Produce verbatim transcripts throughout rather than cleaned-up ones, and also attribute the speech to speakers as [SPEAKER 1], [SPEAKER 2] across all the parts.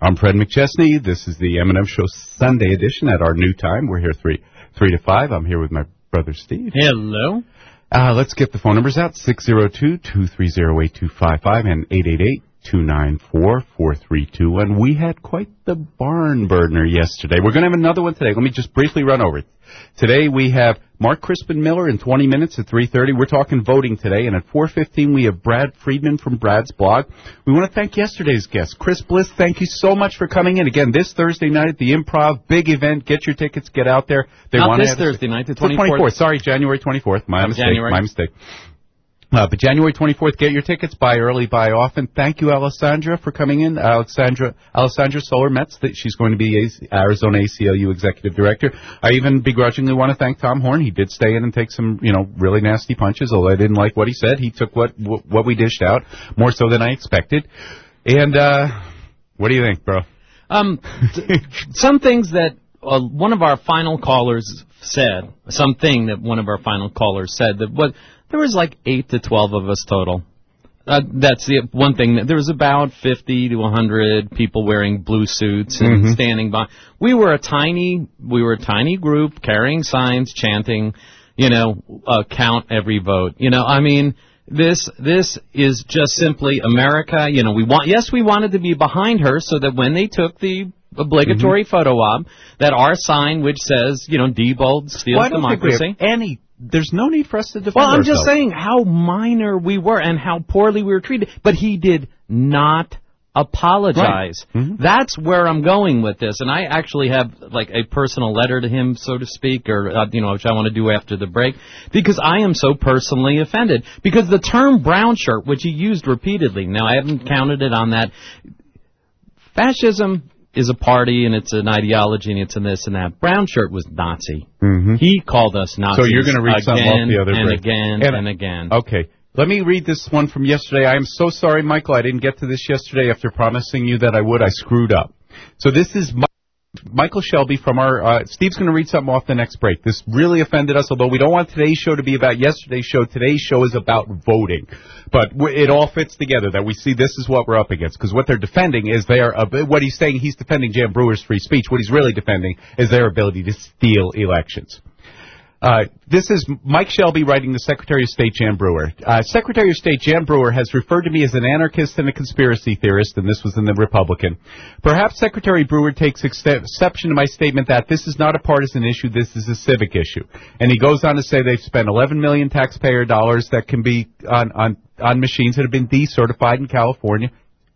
[SPEAKER 1] I'm Fred McChesney. This is the M and M Show Sunday edition at our new time. We're here three three to five. I'm here with my brother Steve.
[SPEAKER 2] Hello.
[SPEAKER 1] Uh, let's get the phone numbers out. six oh two, two three oh, eight two five five and eight eight eight, two nine four, four three two one. We had quite the barn burner yesterday. We're going to have another one today. Let me just briefly run over it. Today we have Mark Crispin Miller in twenty minutes at three thirty. We're talking voting today. And at four fifteen we have Brad Friedman from Brad's blog. We want to thank yesterday's guest, Chris Bliss. Thank you so much for coming in. Again, this Thursday night at the Improv, big event. Get your tickets. Get out there.
[SPEAKER 2] They Not this Thursday night, the twenty-fourth.
[SPEAKER 1] twenty-fourth. Sorry, January twenty-fourth. My
[SPEAKER 2] oh,
[SPEAKER 1] mistake.
[SPEAKER 2] January.
[SPEAKER 1] My mistake. Uh, but January twenty-fourth, get your tickets. Buy early, buy often. Thank you, Alessandra, for coming in. Alessandra Alessandra Solar-Metz, that she's going to be a Arizona A C L U Executive Director. I even begrudgingly want to thank Tom Horn. He did stay in and take some, you know, really nasty punches, although I didn't like what he said. He took what what we dished out, more so than I expected. And uh, what do you think, bro?
[SPEAKER 2] Um, some things that uh, one of our final callers said, something that one of our final callers said, that what... There was like eight to twelve of us total. Uh, that's the one thing. There was about fifty to a hundred people wearing blue suits and mm-hmm. standing by. We were a tiny, we were a tiny group carrying signs, chanting, you know, uh, count every vote. You know, I mean, this this is just simply America. You know, we want. Yes, we wanted to be behind her so that when they took the obligatory mm-hmm. photo op, that our sign, which says, you know, Diebold steals
[SPEAKER 1] well,
[SPEAKER 2] democracy.
[SPEAKER 1] Any. There's no need for us to defend
[SPEAKER 2] Well, I'm
[SPEAKER 1] ourselves.
[SPEAKER 2] just saying how minor we were and how poorly we were treated. But he did not apologize.
[SPEAKER 1] Right. Mm-hmm.
[SPEAKER 2] That's where I'm going with this. And I actually have, like, a personal letter to him, so to speak, or, uh, you know, which I want to do after the break, because I am so personally offended. Because the term brown shirt, which he used repeatedly, now I haven't counted it on that, fascism is a party, and it's an ideology, and it's in this and that. Brown shirt was Nazi.
[SPEAKER 1] Mm-hmm.
[SPEAKER 2] He called us Nazis.
[SPEAKER 1] So you're going to read something off the other
[SPEAKER 2] and
[SPEAKER 1] break.
[SPEAKER 2] again and, and again.
[SPEAKER 1] Okay. Let me read this one from yesterday. I am so sorry, Michael. I didn't get to this yesterday after promising you that I would. I screwed up. So this is my Michael Shelby from our, uh, Steve's going to read something off the next break. This really offended us, although we don't want today's show to be about yesterday's show. Today's show is about voting. But w- it all fits together that we see this is what we're up against. Because what they're defending is their, uh, what he's saying, he's defending Jan Brewer's free speech. What he's really defending is their ability to steal elections. Uh, this is Mike Shelby writing to Secretary of State Jan Brewer. Uh, Secretary of State Jan Brewer has referred to me as an anarchist and a conspiracy theorist, and this was in the Republican. Perhaps Secretary Brewer takes exception to my statement that this is not a partisan issue, this is a civic issue. And he goes on to say they've spent eleven million dollars taxpayer dollars that can be on, on, on machines that have been decertified in California.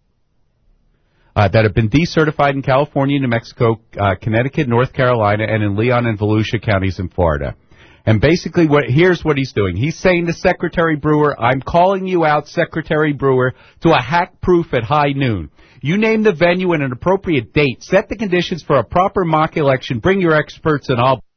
[SPEAKER 1] Uh, that have been decertified in California, New Mexico, uh, Connecticut, North Carolina, and in Leon and Volusia counties in Florida. And basically, what here's what he's doing. He's saying to Secretary Brewer, I'm calling you out, Secretary Brewer, to a hack proof at high noon. You name the venue and an appropriate date. Set the conditions for a proper mock election. Bring your experts and I'll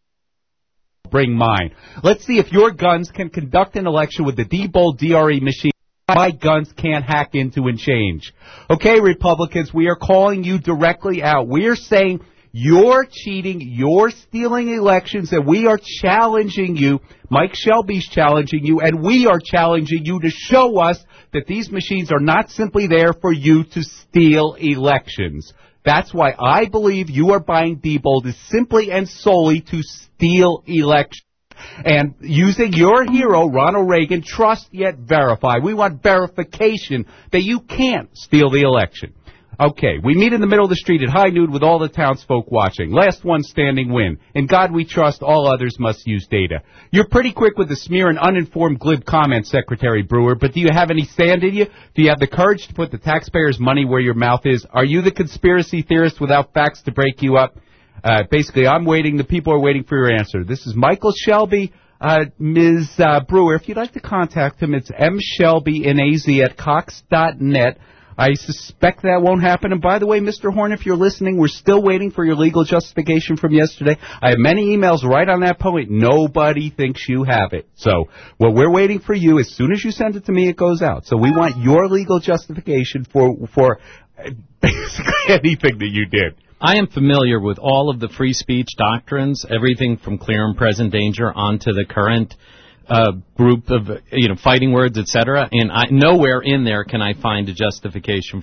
[SPEAKER 1] bring mine. Let's see if your guns can conduct an election with the Diebold D R E machine. My guns can't hack into and change. Okay, Republicans, we are calling you directly out. We are saying you're cheating, you're stealing elections, and we are challenging you. Mike Shelby's challenging you, and we are challenging you to show us that these machines are not simply there for you to steal elections. That's why I believe you are buying Diebold is simply and solely to steal elections. And using your hero, Ronald Reagan, trust yet verify. We want verification that you can't steal the election. Okay, we meet in the middle of the street at high noon with all the townsfolk watching. Last one standing win. In God we trust, all others must use data. You're pretty quick with the smear and uninformed glib comments, Secretary Brewer, but do you have any sand in you? Do you have the courage to put the taxpayers' money where your mouth is? Are you the conspiracy theorist without facts to break you up? Uh, basically, I'm waiting. The people are waiting for your answer. This is Michael Shelby. Uh, Miz Uh, Brewer, if you'd like to contact him, it's mshelbynaz at cox dot net. I suspect that won't happen. And by the way, Mister Horn, if you're listening, we're still waiting for your legal justification from yesterday. I have many emails right on that point. Nobody thinks you have it. So what we're waiting for you, as soon as you send it to me, it goes out. So we want your legal justification for for basically anything that you did.
[SPEAKER 2] I am familiar with all of the free speech doctrines, everything from clear and present danger onto the current uh, group of, you know, fighting words, et cetera. And I, nowhere in there can I find a justification for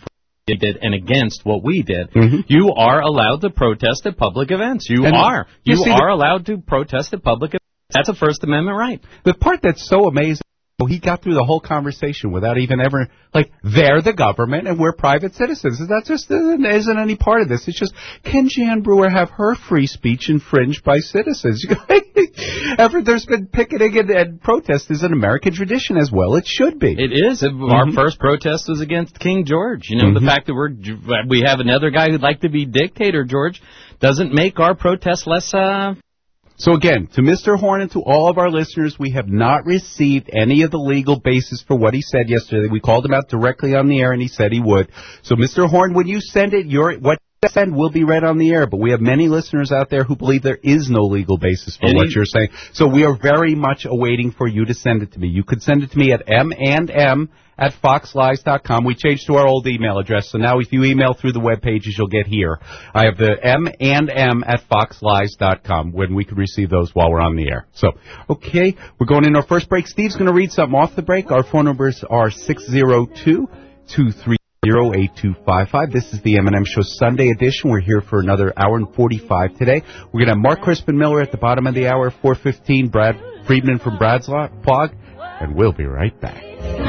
[SPEAKER 2] did and against what we did.
[SPEAKER 1] Mm-hmm.
[SPEAKER 2] You are allowed to protest at public events. You
[SPEAKER 1] and
[SPEAKER 2] are. You,
[SPEAKER 1] you see,
[SPEAKER 2] are
[SPEAKER 1] the,
[SPEAKER 2] allowed to protest at public events. That's a First Amendment right.
[SPEAKER 1] The part that's so amazing, he got through the whole conversation without even ever, like, they're the government and we're private citizens. That just isn't, isn't any part of this. It's just, can Jan Brewer have her free speech infringed by citizens? Ever there's been picketing and, and protest is an American tradition as well. It should be.
[SPEAKER 2] It is. Mm-hmm. Our first protest was against King George. You know, mm-hmm. the fact that we're we have another guy who'd like to be dictator, George, doesn't make our protest less... Uh,
[SPEAKER 1] So again, to Mister Horn and to all of our listeners, we have not received any of the legal basis for what he said yesterday. We called him out directly on the air, and he said he would. So, Mister Horn, when you send it, your what you send will be read on the air. But we have many listeners out there who believe there is no legal basis for any, what you're saying. So we are very much awaiting for you to send it to me. You could send it to me at m and m at fox lies dot com. We changed to our old email address, so now if you email through the web pages, you'll get here. I have the m and m at fox lies dot com when we can receive those while we're on the air. So, okay, we're going in our first break. Steve's going to read something off the break. Our phone numbers are six oh two, two three zero, eight two five five. This is the M and M Show Sunday edition. We're here for another hour and forty-five today. We're going to have Mark Crispin Miller at the bottom of the hour, four fifteen, Brad Friedman from Brad's Plug, and we'll be right back.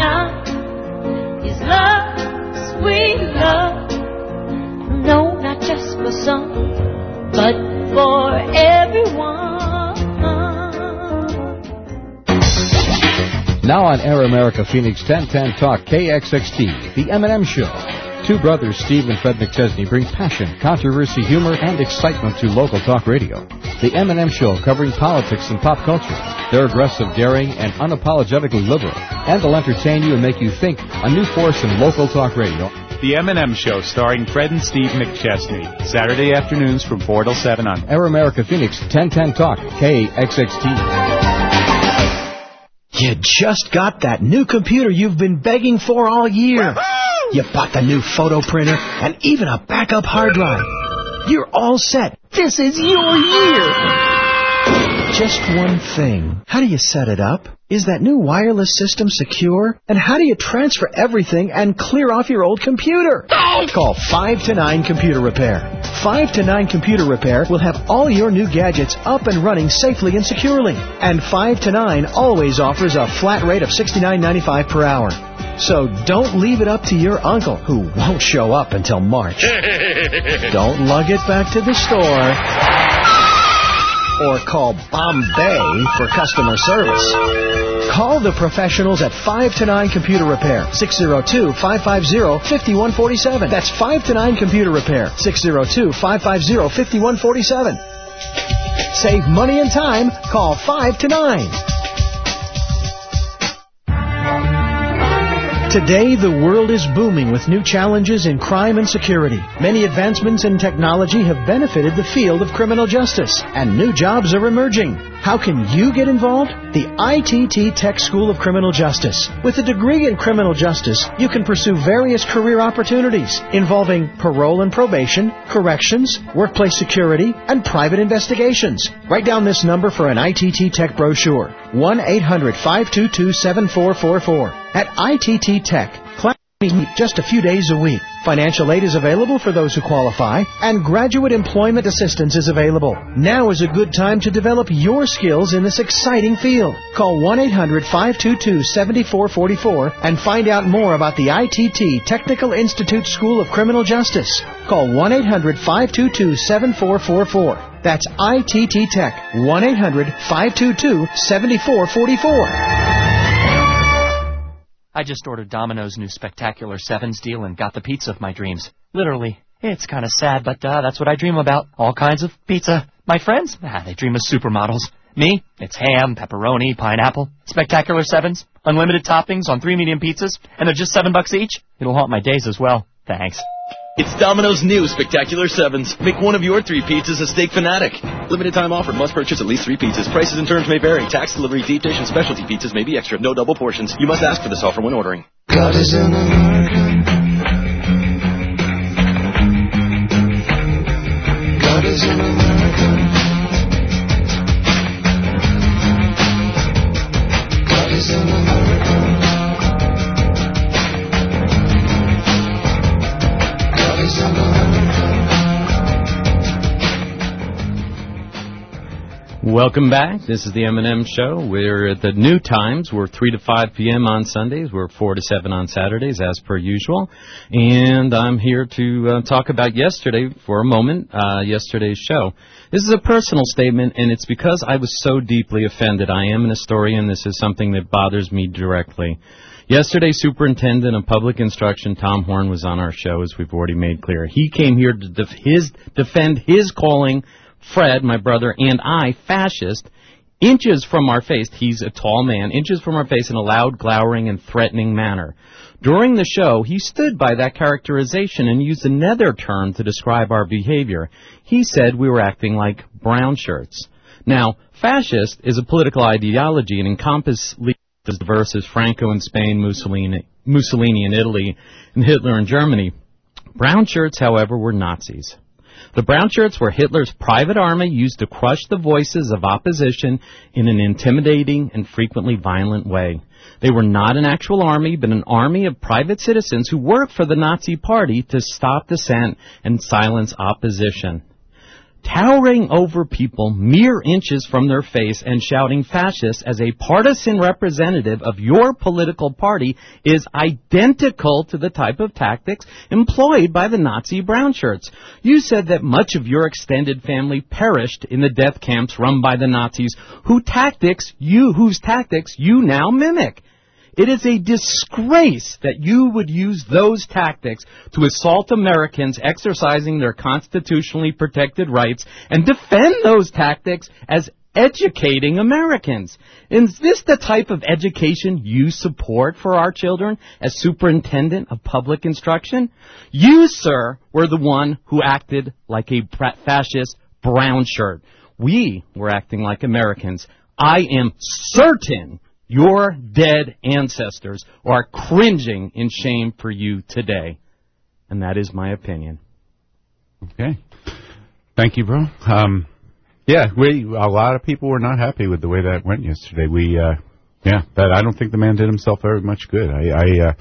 [SPEAKER 3] Is love, sweet love, no, not just for some, but for everyone.
[SPEAKER 4] Now on Air America Phoenix ten ten Talk K X X T, the M and M Show. Two brothers, Steve and Fred McChesney, bring passion, controversy, humor, and excitement to local talk radio. The M and M Show, covering politics and pop culture. They're aggressive, daring, and unapologetically liberal. And they'll entertain you and make you think. A new force in local talk radio.
[SPEAKER 5] The M and M Show, starring Fred and Steve McChesney. Saturday afternoons from four till seven on
[SPEAKER 4] Air America Phoenix ten ten Talk K X X T.
[SPEAKER 6] You just got that new computer you've been begging for all year. You bought the new photo printer and even a backup hard drive. You're all set. This is your year. Just one thing. How do you set it up? Is that new wireless system secure? And how do you transfer everything and clear off your old computer? Call five to nine Computer Repair. five to nine Computer Repair will have all your new gadgets up and running safely and securely. And five to nine always offers a flat rate of sixty-nine ninety-five per hour. So don't leave it up to your uncle, who won't show up until March. Don't lug it back to the store. Or call Bombay for customer service. Call the professionals at five to nine Computer Repair, six oh two, five five oh, five one four seven. That's five to nine Computer Repair, six oh two, five five oh, five one four seven. Save money and time. Call five to nine. Today, the world is booming with new challenges in crime and security. Many advancements in technology have benefited the field of criminal justice, and new jobs are emerging. How can you get involved? The I T T Tech School of Criminal Justice. With a degree in criminal justice, you can pursue various career opportunities involving parole and probation, corrections, workplace security, and private investigations. Write down this number for an I T T Tech brochure. one eight hundred, five two two, seven four four four. At I T T Tech, classes meet just a few days a week. Financial aid is available for those who qualify, and graduate employment assistance is available. Now is a good time to develop your skills in this exciting field. Call one eight hundred, five two two, seven four four four and find out more about the I T T Technical Institute School of Criminal Justice. Call one eight hundred, five two two, seven four four four. That's I T T Tech, one eight hundred, five two two, seven four four four.
[SPEAKER 7] I just ordered Domino's new Spectacular Sevens deal and got the pizza of my dreams. Literally. It's kind of sad, but uh, that's what I dream about. All kinds of pizza. My friends? Ah, they dream of supermodels. Me? It's ham, pepperoni, pineapple. Spectacular Sevens. Unlimited toppings on three medium pizzas, and they're just seven bucks each. It'll haunt my days as well. Thanks.
[SPEAKER 8] It's Domino's new Spectacular Sevens. Make one of your three pizzas a steak fanatic. Limited time offer. Must purchase at least three pizzas. Prices and terms may vary. Tax, delivery, deep dish, and specialty pizzas may be extra. No double portions. You must ask for this offer when ordering.
[SPEAKER 9] God is an American. God is an American. God is an American.
[SPEAKER 2] Welcome back. This is the M and M Show. We're at the new times. We're three to five p.m. on Sundays. We're four to seven on Saturdays, as per usual. And I'm here to uh, talk about yesterday for a moment, uh, yesterday's show. This is a personal statement, and it's because I was so deeply offended. I am an historian. This is something that bothers me directly. Yesterday, Superintendent of Public Instruction Tom Horn was on our show, as we've already made clear. He came here to def- his, defend his calling Fred, my brother, and I, fascist, inches from our face. He's a tall man, inches from our face in a loud, glowering, and threatening manner. During the show, he stood by that characterization and used another term to describe our behavior. He said we were acting like brown shirts. Now, fascist is a political ideology and encompasses as diverse as Franco in Spain, Mussolini, Mussolini in Italy, and Hitler in Germany. Brown shirts, however, were Nazis. The brown shirts were Hitler's private army used to crush the voices of opposition in an intimidating and frequently violent way. They were not an actual army, but an army of private citizens who worked for the Nazi Party to stop dissent and silence opposition. Towering over people mere inches from their face and shouting fascist as a partisan representative of your political party is identical to the type of tactics employed by the Nazi brown shirts. You said that much of your extended family perished in the death camps run by the Nazis, who tactics you, whose tactics you now mimic. It is a disgrace that you would use those tactics to assault Americans exercising their constitutionally protected rights and defend those tactics as educating Americans. Is this the type of education you support for our children as superintendent of public instruction? You, sir, were the one who acted like a fascist brown shirt. We were acting like Americans. I am certain your dead ancestors are cringing in shame for you today. And that is my opinion.
[SPEAKER 1] Okay. Thank you, bro. Um, yeah, we a lot of people were not happy with the way that went yesterday. We, uh, yeah, that I don't think the man did himself very much good. I, I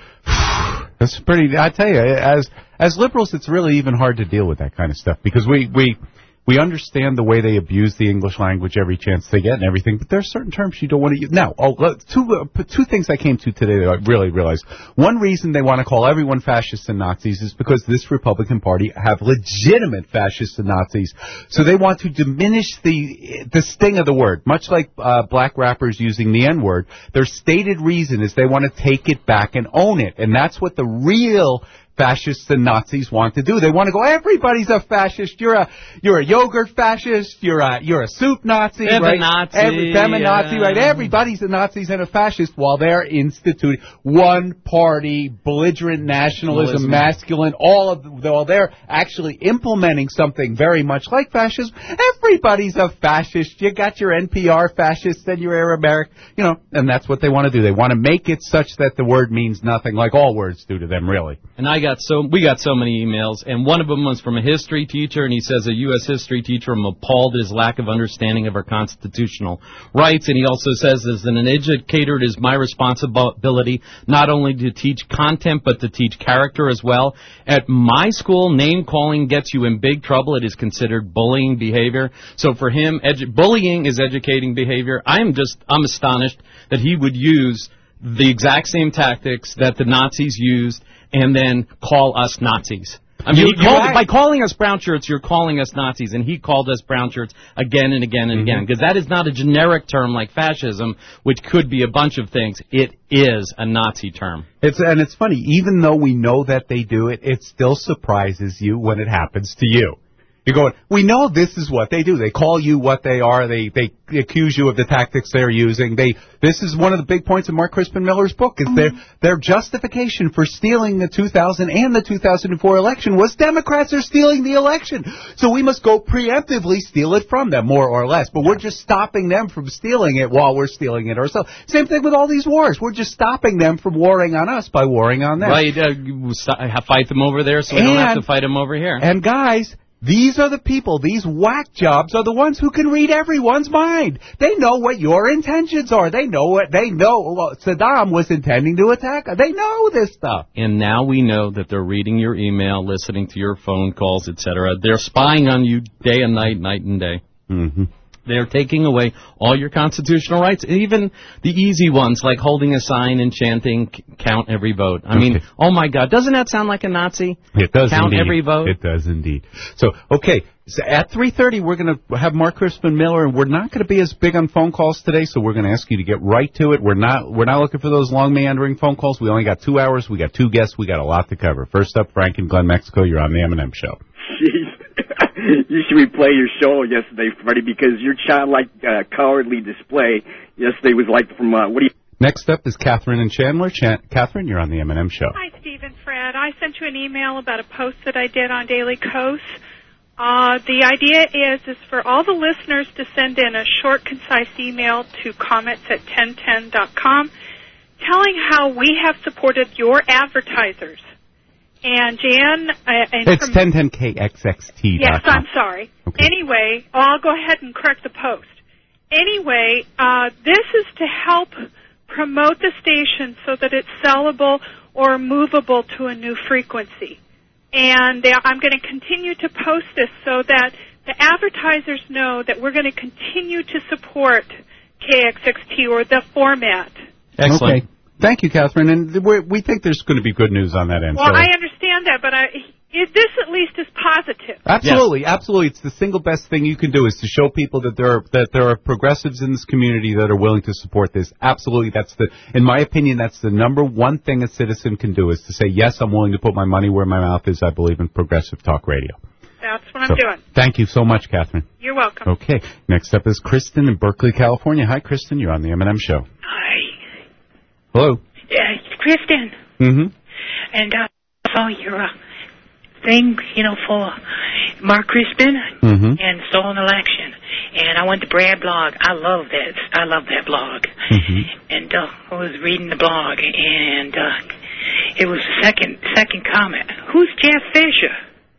[SPEAKER 1] uh, that's pretty, I tell you, as, as liberals, it's really even hard to deal with that kind of stuff because we, we, We understand the way they abuse the English language every chance they get and everything, but there are certain terms you don't want to use. Now, oh, two, uh, two things I came to today that I really realized. One reason they want to call everyone fascists and Nazis is because this Republican Party have legitimate fascists and Nazis. So they want to diminish the the sting of the word, much like uh, black rappers using the N-word. Their stated reason is they want to take it back and own it, and that's what the real fascists and Nazis want to do. They want to go, everybody's a fascist. You're a you're a yogurt fascist. You're a you're a soup Nazi, right?
[SPEAKER 2] Nazi,
[SPEAKER 1] Every Feminazi,
[SPEAKER 2] yeah.
[SPEAKER 1] right? Everybody's a Nazi and a fascist while they're instituting one party, belligerent nationalism,
[SPEAKER 2] Nationalism.
[SPEAKER 1] masculine, all of while they're actually implementing something very much like fascism. Everybody's a fascist. You got your N P R fascists and your Arab American, you know, and that's what they want to do. They want to make it such that the word means nothing, like all words do to them, really.
[SPEAKER 2] And I got so we got so many emails, and one of them was from a history teacher, and he says a U S history teacher, I'm appalled at his lack of understanding of our constitutional rights. And he also says, as an educator, it is my responsibility not only to teach content, but to teach character as well. At my school, name-calling gets you in big trouble. It is considered bullying behavior. So for him, edu- bullying is educating behavior. I'm just, I'm astonished that he would use the exact same tactics that the Nazis used and then call us Nazis. I mean,
[SPEAKER 1] You-
[SPEAKER 2] he called,
[SPEAKER 1] you-
[SPEAKER 2] by calling us brown shirts, you're calling us Nazis, and he called us brown shirts again and again and
[SPEAKER 1] Mm-hmm.
[SPEAKER 2] again, because that is not a generic term like fascism, which could be a bunch of things. It is a Nazi term.
[SPEAKER 1] It's and it's funny, even though we know that they do it, it still surprises you when it happens to you. You're going, we know this is what they do. They call you what they are. They they accuse you of the tactics they're using. They this is one of the big points of Mark Crispin Miller's book. Is their their justification for stealing the two thousand and the two thousand four election was Democrats are stealing the election. So we must go preemptively steal it from them, more or less. But we're just stopping them from stealing it while we're stealing it ourselves. Same thing with all these wars. We're just stopping them from warring on us by warring on them.
[SPEAKER 2] Right, uh, fight them over there so we don't have to fight them over here.
[SPEAKER 1] And guys, these are the people, these whack jobs are the ones who can read everyone's mind. They know what your intentions are. They know what, they know what Saddam was intending to attack. They know this stuff.
[SPEAKER 2] And now we know that they're reading your email, listening to your phone calls, et cetera. They're spying on you day and night, night and day.
[SPEAKER 1] Mm-hmm.
[SPEAKER 2] They're taking away all your constitutional rights, even the easy ones like holding a sign and chanting "Count every vote." I mean,
[SPEAKER 1] Okay.
[SPEAKER 2] oh my God, doesn't that sound like a Nazi?
[SPEAKER 1] It does
[SPEAKER 2] Count
[SPEAKER 1] indeed.
[SPEAKER 2] every vote.
[SPEAKER 1] It does indeed. So, okay, so at three thirty, we're going to have Mark Crispin Miller, and we're not going to be as big on phone calls today, so we're going to ask you to get right to it. We're not we're not looking for those long, meandering phone calls. We only got two hours. We got two guests. We got a lot to cover. First up, Frank in Glen, Mexico. You're on the M and M Show.
[SPEAKER 10] Jeez. You should replay your show yesterday, Freddie, because your childlike uh, cowardly display yesterday was like from, uh, what do you...
[SPEAKER 1] Next up is Catherine in Chandler. Ch- Catherine, you're on the M and M Show.
[SPEAKER 11] Hi, Steve and Fred. I sent you an email about a post that I did on Daily Kos. Uh, the idea is is for all the listeners to send in a short, concise email to comments at ten ten dot com telling how we have supported your advertisers. And Jan... Uh, and
[SPEAKER 1] It's
[SPEAKER 11] from,
[SPEAKER 1] ten ten K X X T dot com.
[SPEAKER 11] Yes, I'm sorry.
[SPEAKER 1] Okay.
[SPEAKER 11] Anyway, I'll go ahead and correct the post. Anyway, uh, this is to help promote the station so that it's sellable or movable to a new frequency. And they, I'm going to continue to post this so that the advertisers know that we're going to continue to support K X X T or the format.
[SPEAKER 2] Excellent.
[SPEAKER 1] Okay. Thank you, Catherine. And we're, we think there's going to be good news on that end.
[SPEAKER 11] Well,
[SPEAKER 1] so.
[SPEAKER 11] I understand that, but I, it, this at least is positive.
[SPEAKER 1] Absolutely, yes. absolutely. It's the single best thing you can do is to show people that there are that there are progressives in this community that are willing to support this. Absolutely, that's the, in my opinion, that's the number one thing a citizen can do is to say, yes, I'm willing to put my money where my mouth is. I believe in progressive talk radio.
[SPEAKER 11] That's what
[SPEAKER 1] So,
[SPEAKER 11] I'm doing.
[SPEAKER 1] Thank you so much, Catherine.
[SPEAKER 11] You're welcome.
[SPEAKER 1] Okay, next up is Kristen in Berkeley, California. Hi, Kristen. You're on the M and M Show.
[SPEAKER 12] Hi.
[SPEAKER 1] Hello.
[SPEAKER 12] Yeah, it's Kristen.
[SPEAKER 1] Mm-hmm.
[SPEAKER 12] And uh, I saw your uh, thing, you know, for Mark Crispin
[SPEAKER 1] Mm-hmm.
[SPEAKER 12] and stolen election. And I went to Brad blog. I love that. I love that blog.
[SPEAKER 1] Mm-hmm.
[SPEAKER 12] And uh, I was reading the blog, and uh, it was the second second comment. Who's Jeff Fisher?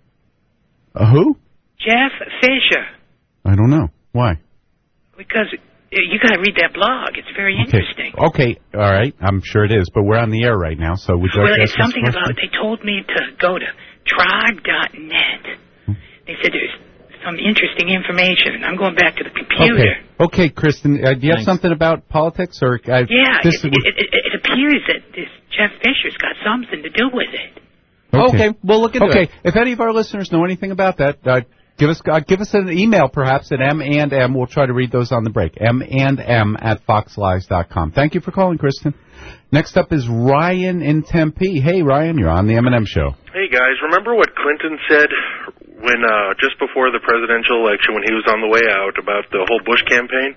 [SPEAKER 1] Uh, who?
[SPEAKER 12] Jeff Fisher.
[SPEAKER 1] I don't know. Why?
[SPEAKER 12] Because you got to read that blog. It's very
[SPEAKER 1] Okay.
[SPEAKER 12] interesting.
[SPEAKER 1] Okay. All right. I'm sure it is, but we're on the air right now, so would you
[SPEAKER 12] Well,
[SPEAKER 1] like to
[SPEAKER 12] it's
[SPEAKER 1] ask us
[SPEAKER 12] something
[SPEAKER 1] a
[SPEAKER 12] about,
[SPEAKER 1] question?
[SPEAKER 12] they told me to go to tribe dot net. They said there's some interesting information. I'm going back to the computer.
[SPEAKER 1] Okay. Okay, Kristen, uh, do you have
[SPEAKER 2] Thanks.
[SPEAKER 1] something about politics? or uh,
[SPEAKER 12] Yeah,
[SPEAKER 1] this
[SPEAKER 12] it, it, it, it appears that this Jeff Fisher's got something to do with it.
[SPEAKER 2] Okay, we'll look into
[SPEAKER 1] Okay,
[SPEAKER 2] it.
[SPEAKER 1] if any of our listeners know anything about that, uh, give us uh, give us an email perhaps at m and m. We'll try to read those on the break. m and m at fox lives dot com. Thank you for calling, Kristen. Next up is Ryan in Tempe. Hey, Ryan, you're on the M and M Show.
[SPEAKER 13] Hey, guys, remember what Clinton said when uh, just before the presidential election when he was on the way out about the whole Bush campaign?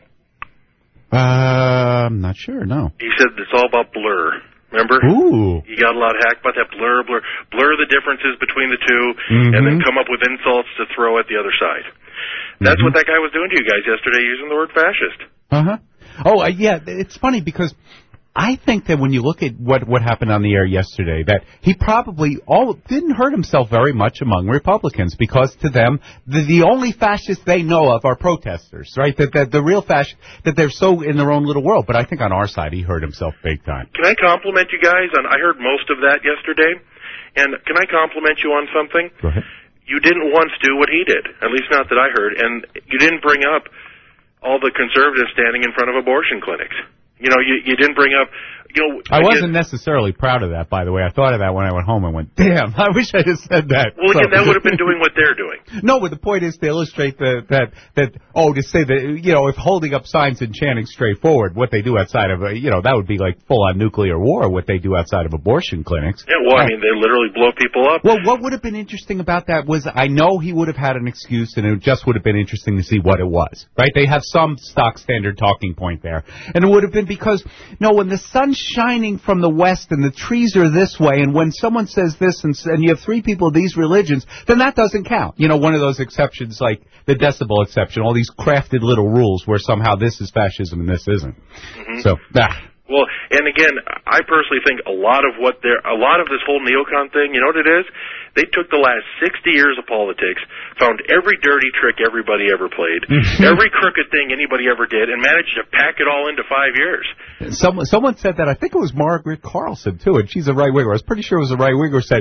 [SPEAKER 1] Uh, I'm not sure, no.
[SPEAKER 13] He said it's all about blur. Remember?
[SPEAKER 1] Ooh.
[SPEAKER 13] You got a lot hacked about that blur, blur, blur the differences between the two,
[SPEAKER 1] Mm-hmm.
[SPEAKER 13] and then come up with insults to throw at the other side. That's
[SPEAKER 1] Mm-hmm.
[SPEAKER 13] what that guy was doing to you guys yesterday, using the word fascist.
[SPEAKER 1] Uh-huh. Oh, uh, yeah, it's funny because I think that when you look at what what happened on the air yesterday, that he probably all didn't hurt himself very much among Republicans because to them the, the only fascists they know of are protesters, right? That that the real fascists that they're so in their own little world. But I think on our side he hurt himself big time.
[SPEAKER 13] Can I compliment you guys on? I heard most of that yesterday, and can I compliment you on something?
[SPEAKER 1] Go ahead.
[SPEAKER 13] You didn't once do what he did, at least not that I heard, and you didn't bring up all the conservatives standing in front of abortion clinics. You know, you, you didn't bring up, you know...
[SPEAKER 1] I
[SPEAKER 13] again,
[SPEAKER 1] wasn't necessarily proud of that, by the way. I thought of that when I went home and went, damn, I wish I had said that.
[SPEAKER 13] Well, again,
[SPEAKER 1] So-
[SPEAKER 13] that would have been doing what they're doing.
[SPEAKER 1] No, but the point is to illustrate the, that, that, oh, to say that, you know, if holding up signs and chanting straightforward, what they do outside of, a, you know, that would be like full-on nuclear war, what they do outside of abortion clinics.
[SPEAKER 13] Yeah, well, I mean, they literally blow people up.
[SPEAKER 1] Well, what would have been interesting about that was I know he would have had an excuse, and it just would have been interesting to see what it was, right? They have some stock standard talking point there. And it would have been because, no, when the sun's shining from the west and the trees are this way, and when someone says this and, and you have three people of these religions, then that doesn't count. You know, one of those exceptions like the decibel exception, all these crafted little rules where somehow this is fascism and this isn't.
[SPEAKER 13] Mm-hmm.
[SPEAKER 1] So, ah.
[SPEAKER 13] Well, and again, I personally think a lot of what they're, a lot of this whole neocon thing, you know what it is? They took the last sixty years of politics, found every dirty trick everybody ever played, every crooked thing anybody ever did, and managed to pack it all into five years.
[SPEAKER 1] Someone, someone said that, I think it was Margaret Carlson, too, and she's a right-winger. I was pretty sure it was a right-winger said,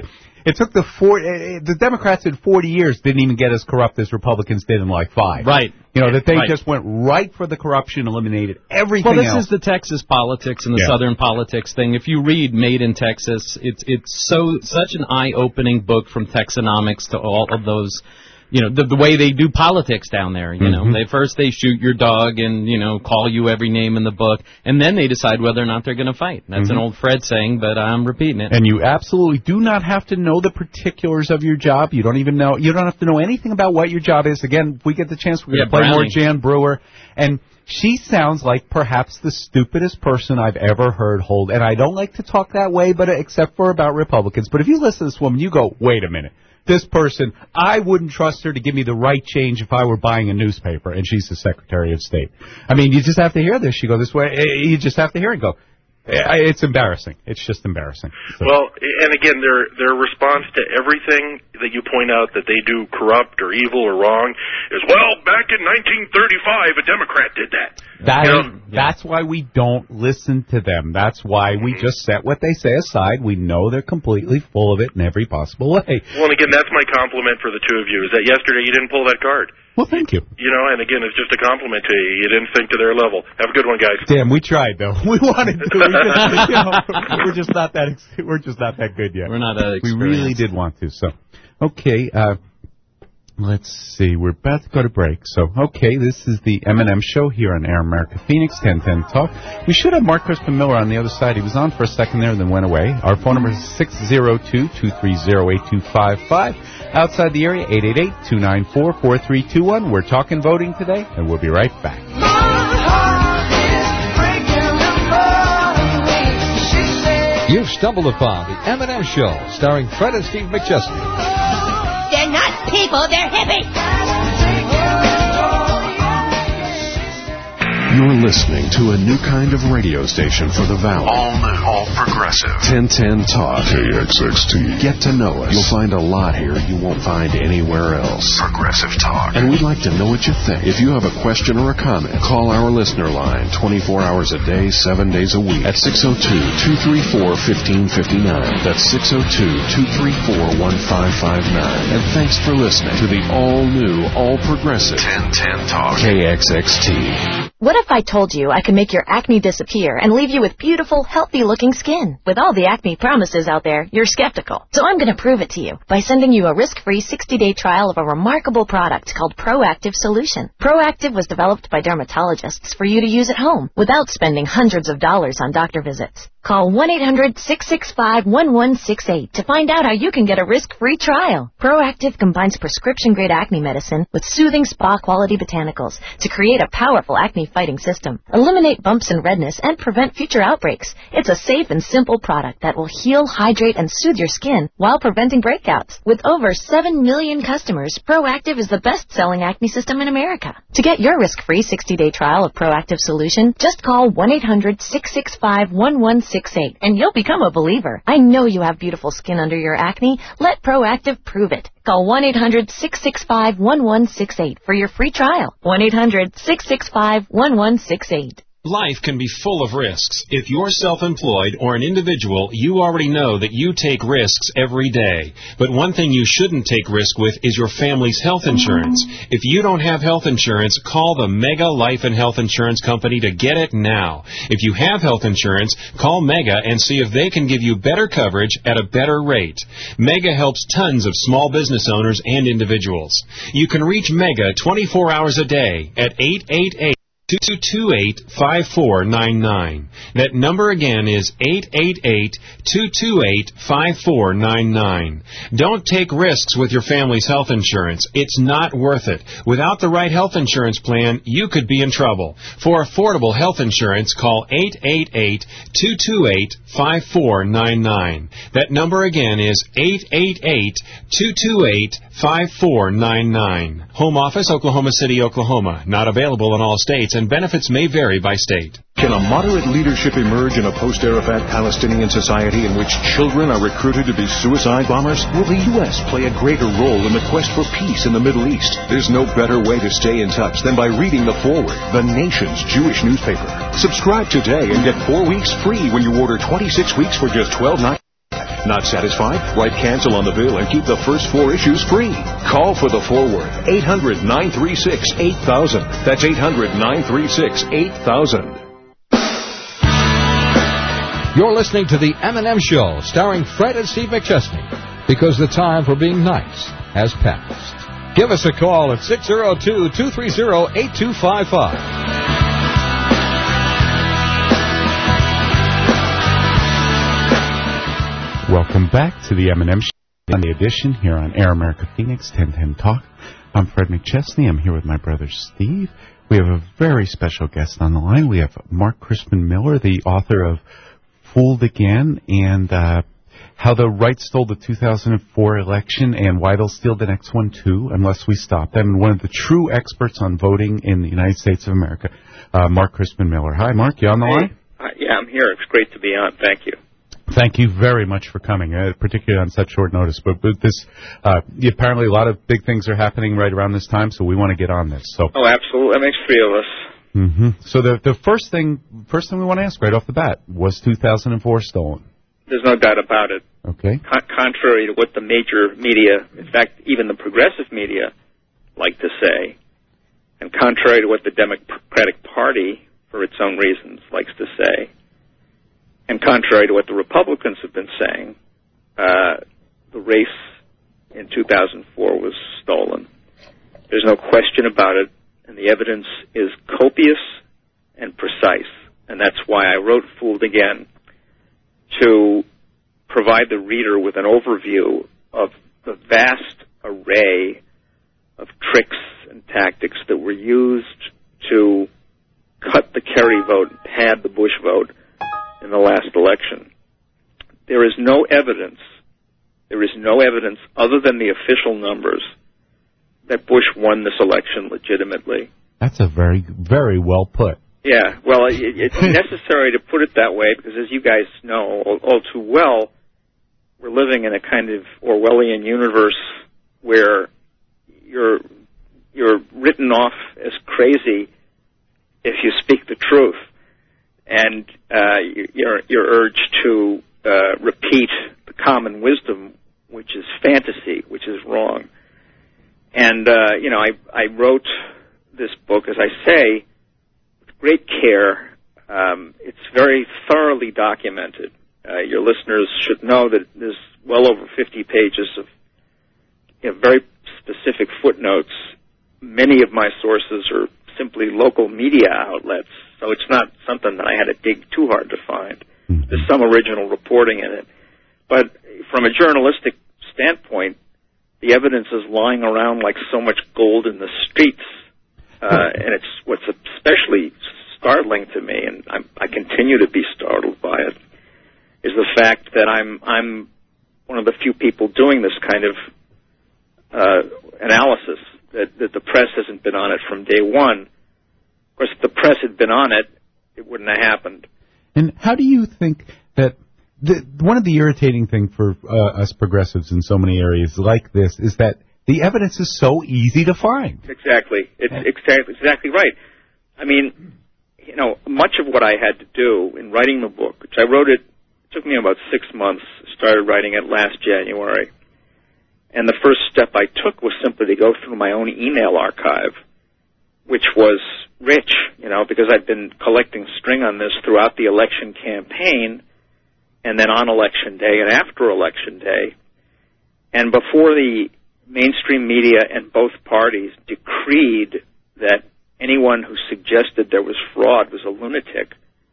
[SPEAKER 1] It took the four. Uh, the Democrats in forty years didn't even get as corrupt as Republicans did in like five.
[SPEAKER 2] Right.
[SPEAKER 1] You know that they
[SPEAKER 2] right.
[SPEAKER 1] just went right for the corruption, eliminated everything.
[SPEAKER 2] Well, this
[SPEAKER 1] else.
[SPEAKER 2] is the Texas politics and the
[SPEAKER 1] Yeah.
[SPEAKER 2] Southern politics thing. If you read Made in Texas, it's it's so such an eye-opening book from Texanomics to all of those. You know, the, the way they do politics down there, you know.
[SPEAKER 1] Mm-hmm.
[SPEAKER 2] They first they shoot your dog and, you know, call you every name in the book, and then they decide whether or not they're going to fight. That's
[SPEAKER 1] Mm-hmm.
[SPEAKER 2] an old Fred saying, but I'm repeating it.
[SPEAKER 1] And you absolutely do not have to know the particulars of your job. You don't even know, you don't have to know anything about what your job is. Again, if we get the chance, we're going to
[SPEAKER 2] Yeah,
[SPEAKER 1] play more
[SPEAKER 2] Brownie.
[SPEAKER 1] Jan Brewer. And she sounds like perhaps the stupidest person I've ever heard hold. And I don't like to talk that way, but except for about Republicans. But if you listen to this woman, you go, wait a minute. This person, I wouldn't trust her to give me the right change if I were buying a newspaper, and she's the Secretary of State. I mean, you just have to hear this. She go this way. You just have to hear it go. It's embarrassing. It's just embarrassing. So.
[SPEAKER 13] Well, and again, their their response to everything that you point out that they do corrupt or evil or wrong is, well, back in nineteen thirty-five, a Democrat did that.
[SPEAKER 1] That
[SPEAKER 13] you
[SPEAKER 1] is,
[SPEAKER 13] know?
[SPEAKER 1] That's why we don't listen to them. That's why we just set what they say aside. We know they're completely full of it in every possible way.
[SPEAKER 13] Well, and again, that's my compliment for the two of you, is that yesterday you didn't pull that card.
[SPEAKER 1] Well, thank you.
[SPEAKER 13] You know, and again, it's just a compliment to you. You didn't think to their level. Have a good one, guys.
[SPEAKER 1] Damn, we tried though. We wanted to. We just, you know, we're just not that. Ex- we're just not that good yet.
[SPEAKER 2] We're not that
[SPEAKER 1] We
[SPEAKER 2] experienced.
[SPEAKER 1] really did want to. So, okay. Uh, let's see. We're about to go to break. So, okay, this is the M and M show here on Air America Phoenix ten ten Talk. We should have Mark Crispin Miller on the other side. He was on for a second there and then went away. Our phone number is six zero two, two three zero, eight two five five. Outside the area, eight eight eight, two nine four, four three two one. We're talking voting today, and we'll be right back.
[SPEAKER 4] You've stumbled upon the M and M Show, starring Fred and Steve McChesney.
[SPEAKER 3] They're not people, they're hippies.
[SPEAKER 14] You're listening to a new kind of radio station for the Valley.
[SPEAKER 15] All new, all progressive.
[SPEAKER 14] ten ten Talk.
[SPEAKER 15] K X X T.
[SPEAKER 14] Get to know us. You'll find a lot here you won't find anywhere else.
[SPEAKER 15] Progressive talk.
[SPEAKER 14] And we'd like to know what you think. If you have a question or a comment, call our listener line twenty-four hours a day, seven days a week at six oh two, two three four, one five five nine. That's six oh two, two three four, one five five nine. And thanks for listening to the all-new, all-progressive
[SPEAKER 15] ten ten Talk.
[SPEAKER 14] K X X T.
[SPEAKER 16] What if I told you I could make your acne disappear and leave you with beautiful, healthy-looking skin? With all the acne promises out there, you're skeptical. So I'm going to prove it to you by sending you a risk-free sixty-day trial of a remarkable product called Proactive Solution. Proactive was developed by dermatologists for you to use at home without spending hundreds of dollars on doctor visits. Call one eight hundred, six six five, one one six eight to find out how you can get a risk-free trial. Proactive combines prescription-grade acne medicine with soothing spa-quality botanicals to create a powerful acne-fighting system, eliminate bumps and redness, and prevent future outbreaks. It's a safe and simple product that will heal, hydrate, and soothe your skin while preventing breakouts. With over seven million customers, Proactive is the best-selling acne system in America. To get your risk-free sixty-day trial of Proactive Solution, just call one eight hundred, six six five, one one six eight and you'll become a believer. I know you have beautiful skin under your acne. Let Proactive prove it. Call one eight hundred, six six five, one one six eight for your free trial. one eight hundred, six six five, one one six eight.
[SPEAKER 17] Life can be full of risks. If you're self-employed or an individual, you already know that you take risks every day. But one thing you shouldn't take risk with is your family's health insurance. If you don't have health insurance, call the Mega Life and Health Insurance Company to get it now. If you have health insurance, call Mega and see if they can give you better coverage at a better rate. Mega helps tons of small business owners and individuals. You can reach Mega twenty-four hours a day at eight eight eight, two two eight, five four nine nine. That number again is eight eight eight, two two eight, five four nine nine. Don't take risks with your family's health insurance. It's not worth it. Without the right health insurance plan, you could be in trouble. For affordable health insurance, call eight eight eight, two two eight, five four nine nine. That number again is eight eight eight, two two eight, five four nine nine. Home office, Oklahoma City, Oklahoma. Not available in all states, and benefits may vary by state.
[SPEAKER 18] Can a moderate leadership emerge in a post-Arafat Palestinian society in which children are recruited to be suicide bombers? Will the U S play a greater role in the quest for peace in the Middle East? There's no better way to stay in touch than by reading The Forward, the nation's Jewish newspaper. Subscribe today and get four weeks free when you order twenty-six weeks for just twelve dollars and ninety-nine cents. Not satisfied? Write cancel on the bill and keep the first four issues free. Call for the forward. eight hundred, nine three six, eight thousand. That's eight hundred, nine three six, eight thousand.
[SPEAKER 4] You're listening to the M and M Show, starring Fred and Steve McChesney, because the time for being nice has passed. Give us a call at six oh two, two three oh, eight two five five.
[SPEAKER 1] Welcome back to the M and M Show, Sunday edition here on Air America Phoenix, ten ten Talk. I'm Fred McChesney. I'm here with my brother Steve. We have a very special guest on the line. We have Mark Crispin Miller, the author of Fooled Again, and uh, how the right stole the two thousand four election and why they'll steal the next one, too, unless we stop them. And one of the true experts on voting in the United States of America, uh, Mark Crispin Miller. Hi, Mark. You on the line?
[SPEAKER 19] Uh, yeah, I'm here. It's great to be on. Thank you.
[SPEAKER 1] Thank you very much for coming, uh, particularly on such short notice. But, but this, uh, apparently a lot of big things are happening right around this time, so we want to get on this. So.
[SPEAKER 19] Oh, absolutely. That makes three of us.
[SPEAKER 1] Mm-hmm. So the the first thing first thing we want to ask right off the bat, was two thousand four stolen?
[SPEAKER 19] There's no doubt about it.
[SPEAKER 1] Okay.
[SPEAKER 19] Con- contrary to what the major media, in fact, even the progressive media, like to say, and contrary to what the Democratic Party, for its own reasons, likes to say, and contrary to what the Republicans have been saying, uh, the race in two thousand four was stolen. There's no question about it. And the evidence is copious and precise. And that's why I wrote Fooled Again, to provide the reader with an overview of the vast array of tricks and tactics that were used to cut the Kerry vote and pad the Bush vote in the last election. There is no evidence, there is no evidence other than the official numbers that Bush won this election legitimately.
[SPEAKER 1] That's a very, very well put.
[SPEAKER 19] Yeah, well, it, it's necessary to put it that way because, as you guys know all, all too well, we're living in a kind of Orwellian universe where you're you're written off as crazy if you speak the truth, and uh, you're you're urged to uh, repeat the common wisdom, which is fantasy, which is wrong. And, uh, you know, I, I wrote this book, as I say, with great care. Um, it's very thoroughly documented. Uh, your listeners should know that there's well over fifty pages of you know, very specific footnotes. Many of my sources are simply local media outlets, so it's not something that I had to dig too hard to find. There's some original reporting in it. But from a journalistic standpoint, the evidence is lying around like so much gold in the streets, uh, and it's what's especially startling to me, and I'm, I continue to be startled by it, is the fact that I'm I'm one of the few people doing this kind of uh, analysis, that, that the press hasn't been on it from day one. Of course, if the press had been on it, it wouldn't have happened.
[SPEAKER 1] And how do you think that The, one of the irritating things for uh, us progressives in so many areas like this is that the evidence is so easy to find.
[SPEAKER 19] Exactly. It's exactly, exactly right. I mean, you know, much of what I had to do in writing the book, which I wrote it, it took me about six months, started writing it last January, and the first step I took was simply to go through my own email archive, which was rich, you know, because I'd been collecting string on this throughout the election campaign, and then on Election Day and after Election Day. And before the mainstream media and both parties decreed that anyone who suggested there was fraud was a lunatic,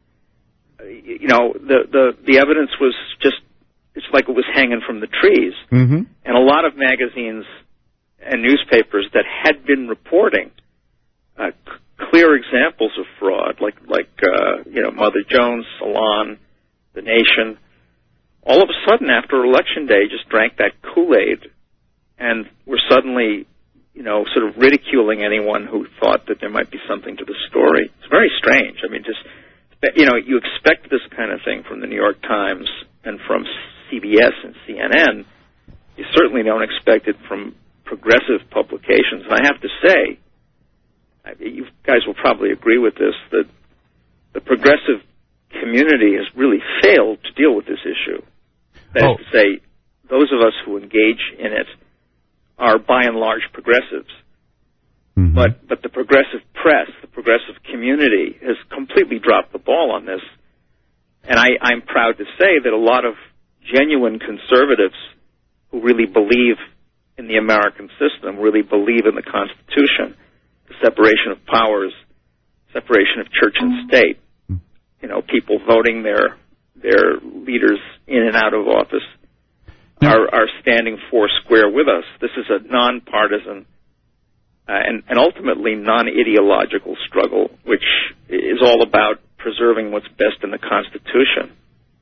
[SPEAKER 19] you know, the, the, the evidence was just, it's like it was hanging from the trees.
[SPEAKER 1] Mm-hmm.
[SPEAKER 19] And a lot of magazines and newspapers that had been reporting uh, c- clear examples of fraud, like, like uh, you know, Mother Jones, Salon, The Nation, all of a sudden after Election Day just drank that Kool-Aid and were suddenly, you know, sort of ridiculing anyone who thought that there might be something to the story. It's very strange. I mean, just, you know, you expect this kind of thing from the New York Times and from C B S and C N N. You certainly don't expect it from progressive publications. And I have to say, you guys will probably agree with this, that the progressive community has really failed to deal with this issue. That
[SPEAKER 1] Oh.
[SPEAKER 19] is to say, those of us who engage in it are by and large progressives.
[SPEAKER 1] Mm-hmm.
[SPEAKER 19] But but the progressive press, the progressive community, has completely dropped the ball on this. And I, I'm proud to say that a lot of genuine conservatives who really believe in the American system, really believe in the Constitution, the separation of powers, separation of church and state, you know, people voting their their leaders in and out of office, are, are standing four square with us. This is a nonpartisan uh, and, and ultimately non-ideological struggle, which is all about preserving what's best in the Constitution.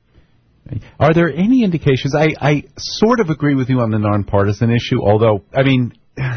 [SPEAKER 1] Are there any indications? I, I sort of agree with you on the nonpartisan issue, although, I mean,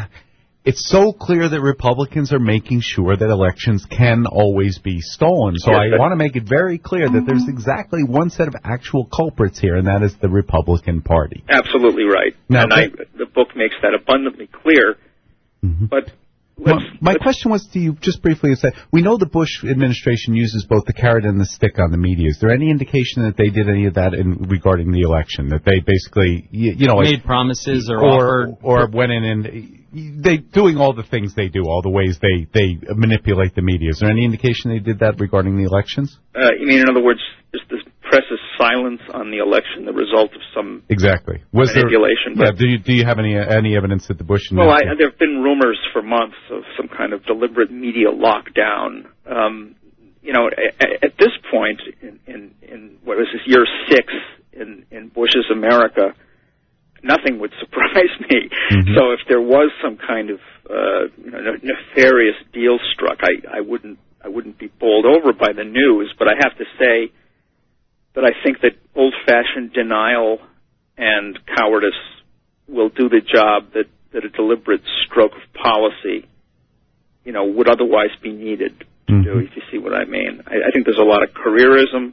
[SPEAKER 1] it's so clear that Republicans are making sure that elections can always be stolen. So
[SPEAKER 19] Yes,
[SPEAKER 1] I want to make it very clear that there's exactly one set of actual culprits here, and that is the Republican Party.
[SPEAKER 19] Absolutely right.
[SPEAKER 1] Now,
[SPEAKER 19] and I, the book makes that abundantly clear.
[SPEAKER 1] Mm-hmm.
[SPEAKER 19] But
[SPEAKER 1] Well, my question was to you, just briefly, is that we know the Bush administration uses both the carrot and the stick on the media. Is there any indication that they did any of that in regarding the election? That they basically, you, you know,
[SPEAKER 2] made
[SPEAKER 1] like,
[SPEAKER 2] promises or,
[SPEAKER 1] or
[SPEAKER 2] offered,
[SPEAKER 1] or went in and they doing all the things they do, all the ways they they manipulate the media. Is there any indication they did that regarding the elections?
[SPEAKER 19] uh, you mean, in other words, is the press's silence on the election the result of some
[SPEAKER 1] Exactly. Was
[SPEAKER 19] manipulation?
[SPEAKER 1] There, yeah.
[SPEAKER 19] But-
[SPEAKER 1] Do you do you have any any evidence that the Bush
[SPEAKER 19] Well, I,
[SPEAKER 1] administration?
[SPEAKER 19] there have been rumors for months of some kind of deliberate media lockdown. Um, you know, at, at this point, in, in, in what was this year six in, in Bush's America, nothing would surprise me.
[SPEAKER 1] Mm-hmm.
[SPEAKER 19] So if there was some kind of uh, you know, nefarious deal struck, I, I wouldn't I wouldn't be bowled over by the news. But I have to say that I think that old-fashioned denial and cowardice will do the job that, that a deliberate stroke of policy, you know, would otherwise be needed to
[SPEAKER 1] Mm-hmm.
[SPEAKER 19] do, if you see what I mean. I, I think there's a lot of careerism.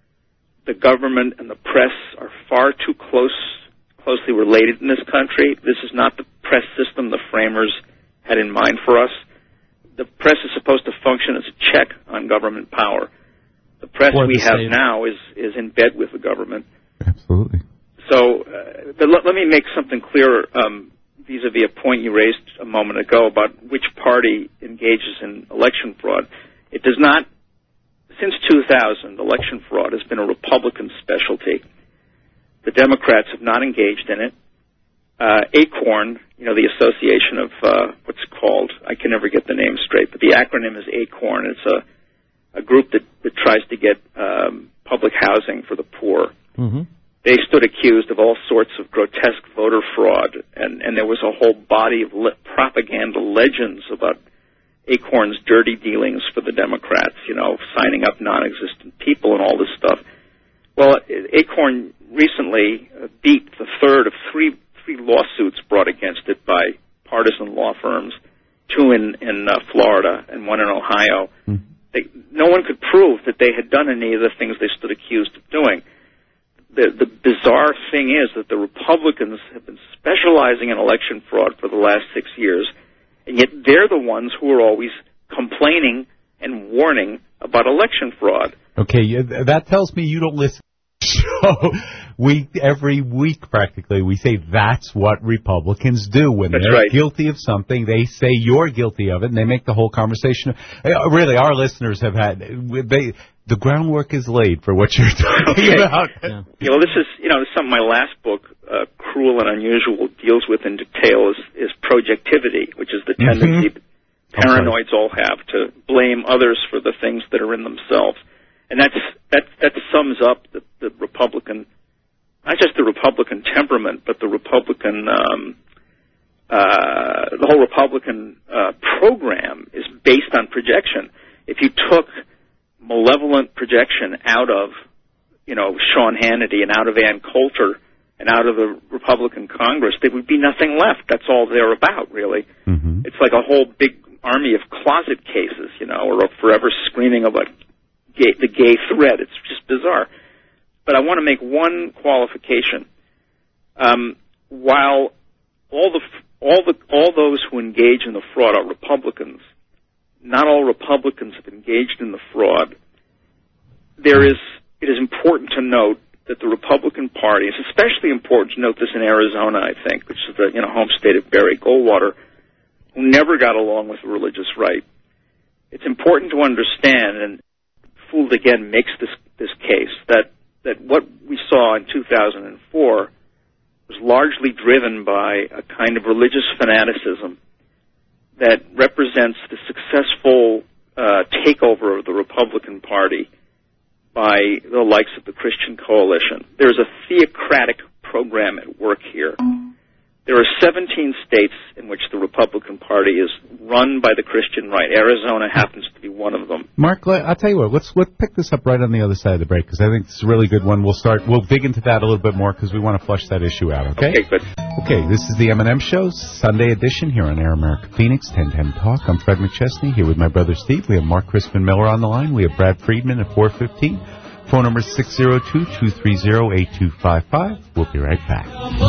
[SPEAKER 19] The government and the press are far too close, closely related in this country. This is not the press system the framers had in mind for us. The press is supposed to function as a check on government power. The press
[SPEAKER 1] Or
[SPEAKER 19] we
[SPEAKER 1] the
[SPEAKER 19] have
[SPEAKER 1] state.
[SPEAKER 19] now is, is in bed with the government.
[SPEAKER 1] Absolutely.
[SPEAKER 19] So, uh, but let, let me make something clear um, vis-a-vis a point you raised a moment ago about which party engages in election fraud. It does not, since two thousand, election fraud has been a Republican specialty. The Democrats have not engaged in it. Uh, ACORN, you know, the association of uh, what's called, I can never get the name straight, but the acronym is ACORN. It's a, a group that, that tries to get um, public housing for the poor.
[SPEAKER 2] Mm-hmm.
[SPEAKER 19] They stood accused of all sorts of grotesque voter fraud, and, and there was a whole body of le- propaganda legends about ACORN's dirty dealings for the Democrats, you know, signing up non-existent people and all this stuff. Well, ACORN recently uh, beat the third of three three lawsuits brought against it by partisan law firms, two in, in uh, Florida and one in Ohio.
[SPEAKER 1] Mm-hmm.
[SPEAKER 19] They, no one could prove that they had done any of the things they stood accused of doing. The, the bizarre thing is that the Republicans have been specializing in election fraud for the last six years, and yet they're the ones who are always complaining and warning about election fraud.
[SPEAKER 1] Okay, yeah, that tells me you don't listen. So we every week practically we say that's what Republicans do when
[SPEAKER 19] That's
[SPEAKER 1] they're
[SPEAKER 19] right.
[SPEAKER 1] guilty of something. They say you're guilty of it, and they make the whole conversation. Uh, Really, our listeners have had they the groundwork is laid for what you're talking
[SPEAKER 19] Okay.
[SPEAKER 1] about.
[SPEAKER 2] Yeah.
[SPEAKER 19] You know, this is, you know, something my last book, uh, Cruel and Unusual, deals with in detail is, is projectivity, which is the tendency
[SPEAKER 1] Mhm.
[SPEAKER 19] that paranoids all have to blame others for the things that are in themselves. And that's, that, that sums up the, the Republican, not just the Republican temperament, but the Republican, um, uh, the whole Republican, uh, program is based on projection. If you took malevolent projection out of, you know, Sean Hannity and out of Ann Coulter and out of the Republican Congress, there would be nothing left. That's all they're about, really.
[SPEAKER 1] Mm-hmm.
[SPEAKER 19] It's like a whole big army of closet cases, you know, or forever screaming about gay, the gay threat. It's just bizarre. But I want to make one qualification. Um, while all the all the all those who engage in the fraud are Republicans, not all Republicans have engaged in the fraud. There is, it is important to note that the Republican Party, it's especially important to note this in Arizona, I think, which is the you know home state of Barry Goldwater, who never got along with the religious right. It's important to understand, and Fould again makes this this case, that, that what we saw in two thousand four was largely driven by a kind of religious fanaticism that represents the successful uh, takeover of the Republican Party by the likes of the Christian Coalition. There's a theocratic program at work here. There are seventeen states in which the Republican Party is run by the Christian right. Arizona happens to be one of them.
[SPEAKER 1] Mark, I'll tell you what, let's, let's pick this up right on the other side of the break, because I think it's a really good one. We'll start, we'll dig into that a little bit more, because we want to flush that issue out, okay?
[SPEAKER 19] Okay, good.
[SPEAKER 1] Okay, this is the M and M Show, Sunday edition here on Air America Phoenix, ten ten Talk. I'm Fred McChesney, here with my brother Steve. We have Mark Crispin Miller on the line. We have Brad Friedman at four fifteen. Phone number is six oh two, two three oh, eight two five five. We'll be right back.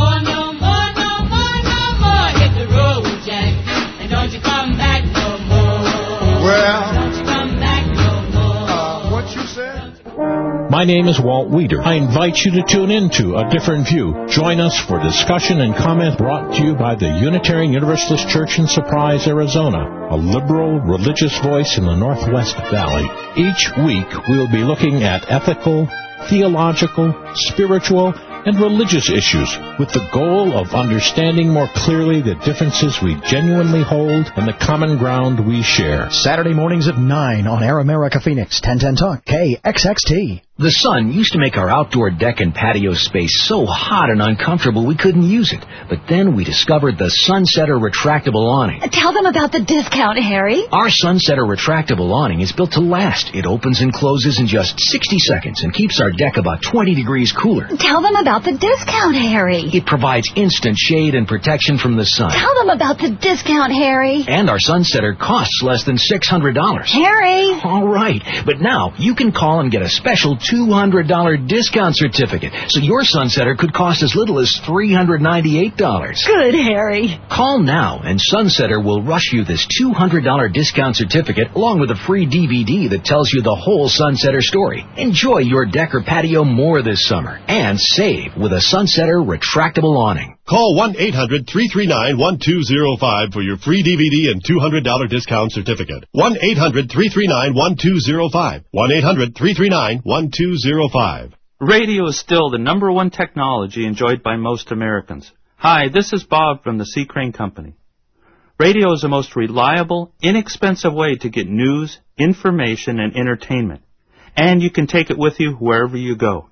[SPEAKER 9] Don't you come back no more. Well, don't you come back no more. Uh, what you said?
[SPEAKER 20] My name is Walt Weeder. I invite you to tune in to A Different View. Join us for discussion and comment brought to you by the Unitarian Universalist Church in Surprise, Arizona, a liberal religious voice in the Northwest Valley. Each week, we'll be looking at ethical, theological, spiritual, and religious issues with the goal of understanding more clearly the differences we genuinely hold and the common ground we share.
[SPEAKER 6] Saturday mornings at nine on Air America Phoenix, ten ten Talk, K X X T.
[SPEAKER 21] The sun used to make our outdoor deck and patio space so hot and uncomfortable we couldn't use it. But then we discovered the Sunsetter Retractable Awning.
[SPEAKER 22] Tell them about the discount, Harry.
[SPEAKER 21] Our Sunsetter Retractable Awning is built to last. It opens and closes in just sixty seconds and keeps our deck about twenty degrees cooler.
[SPEAKER 22] Tell them about the discount, Harry.
[SPEAKER 21] It provides instant shade and protection from the sun.
[SPEAKER 22] Tell them about the discount, Harry.
[SPEAKER 21] And our Sunsetter costs less than six hundred dollars.
[SPEAKER 22] Harry!
[SPEAKER 21] All right, but now you can call and get a special two hundred dollars discount certificate, so your Sunsetter could cost as little as three hundred ninety-eight dollars.
[SPEAKER 22] Good, Harry.
[SPEAKER 21] Call now, and Sunsetter will rush you this two hundred dollars discount certificate along with a free D V D that tells you the whole Sunsetter story. Enjoy your deck or patio more this summer, and save with a Sunsetter Retractable Awning.
[SPEAKER 23] Call one eight hundred, three three nine, one two zero five for your free D V D and two hundred dollars discount certificate. one eight hundred, three three nine, one two zero five. one eight hundred, three three nine, one two zero five.
[SPEAKER 24] Radio is still the number one technology enjoyed by most Americans. Hi, this is Bob from the C. Crane Company. Radio is the most reliable, inexpensive way to get news, information, and entertainment. And you can take it with you wherever you go.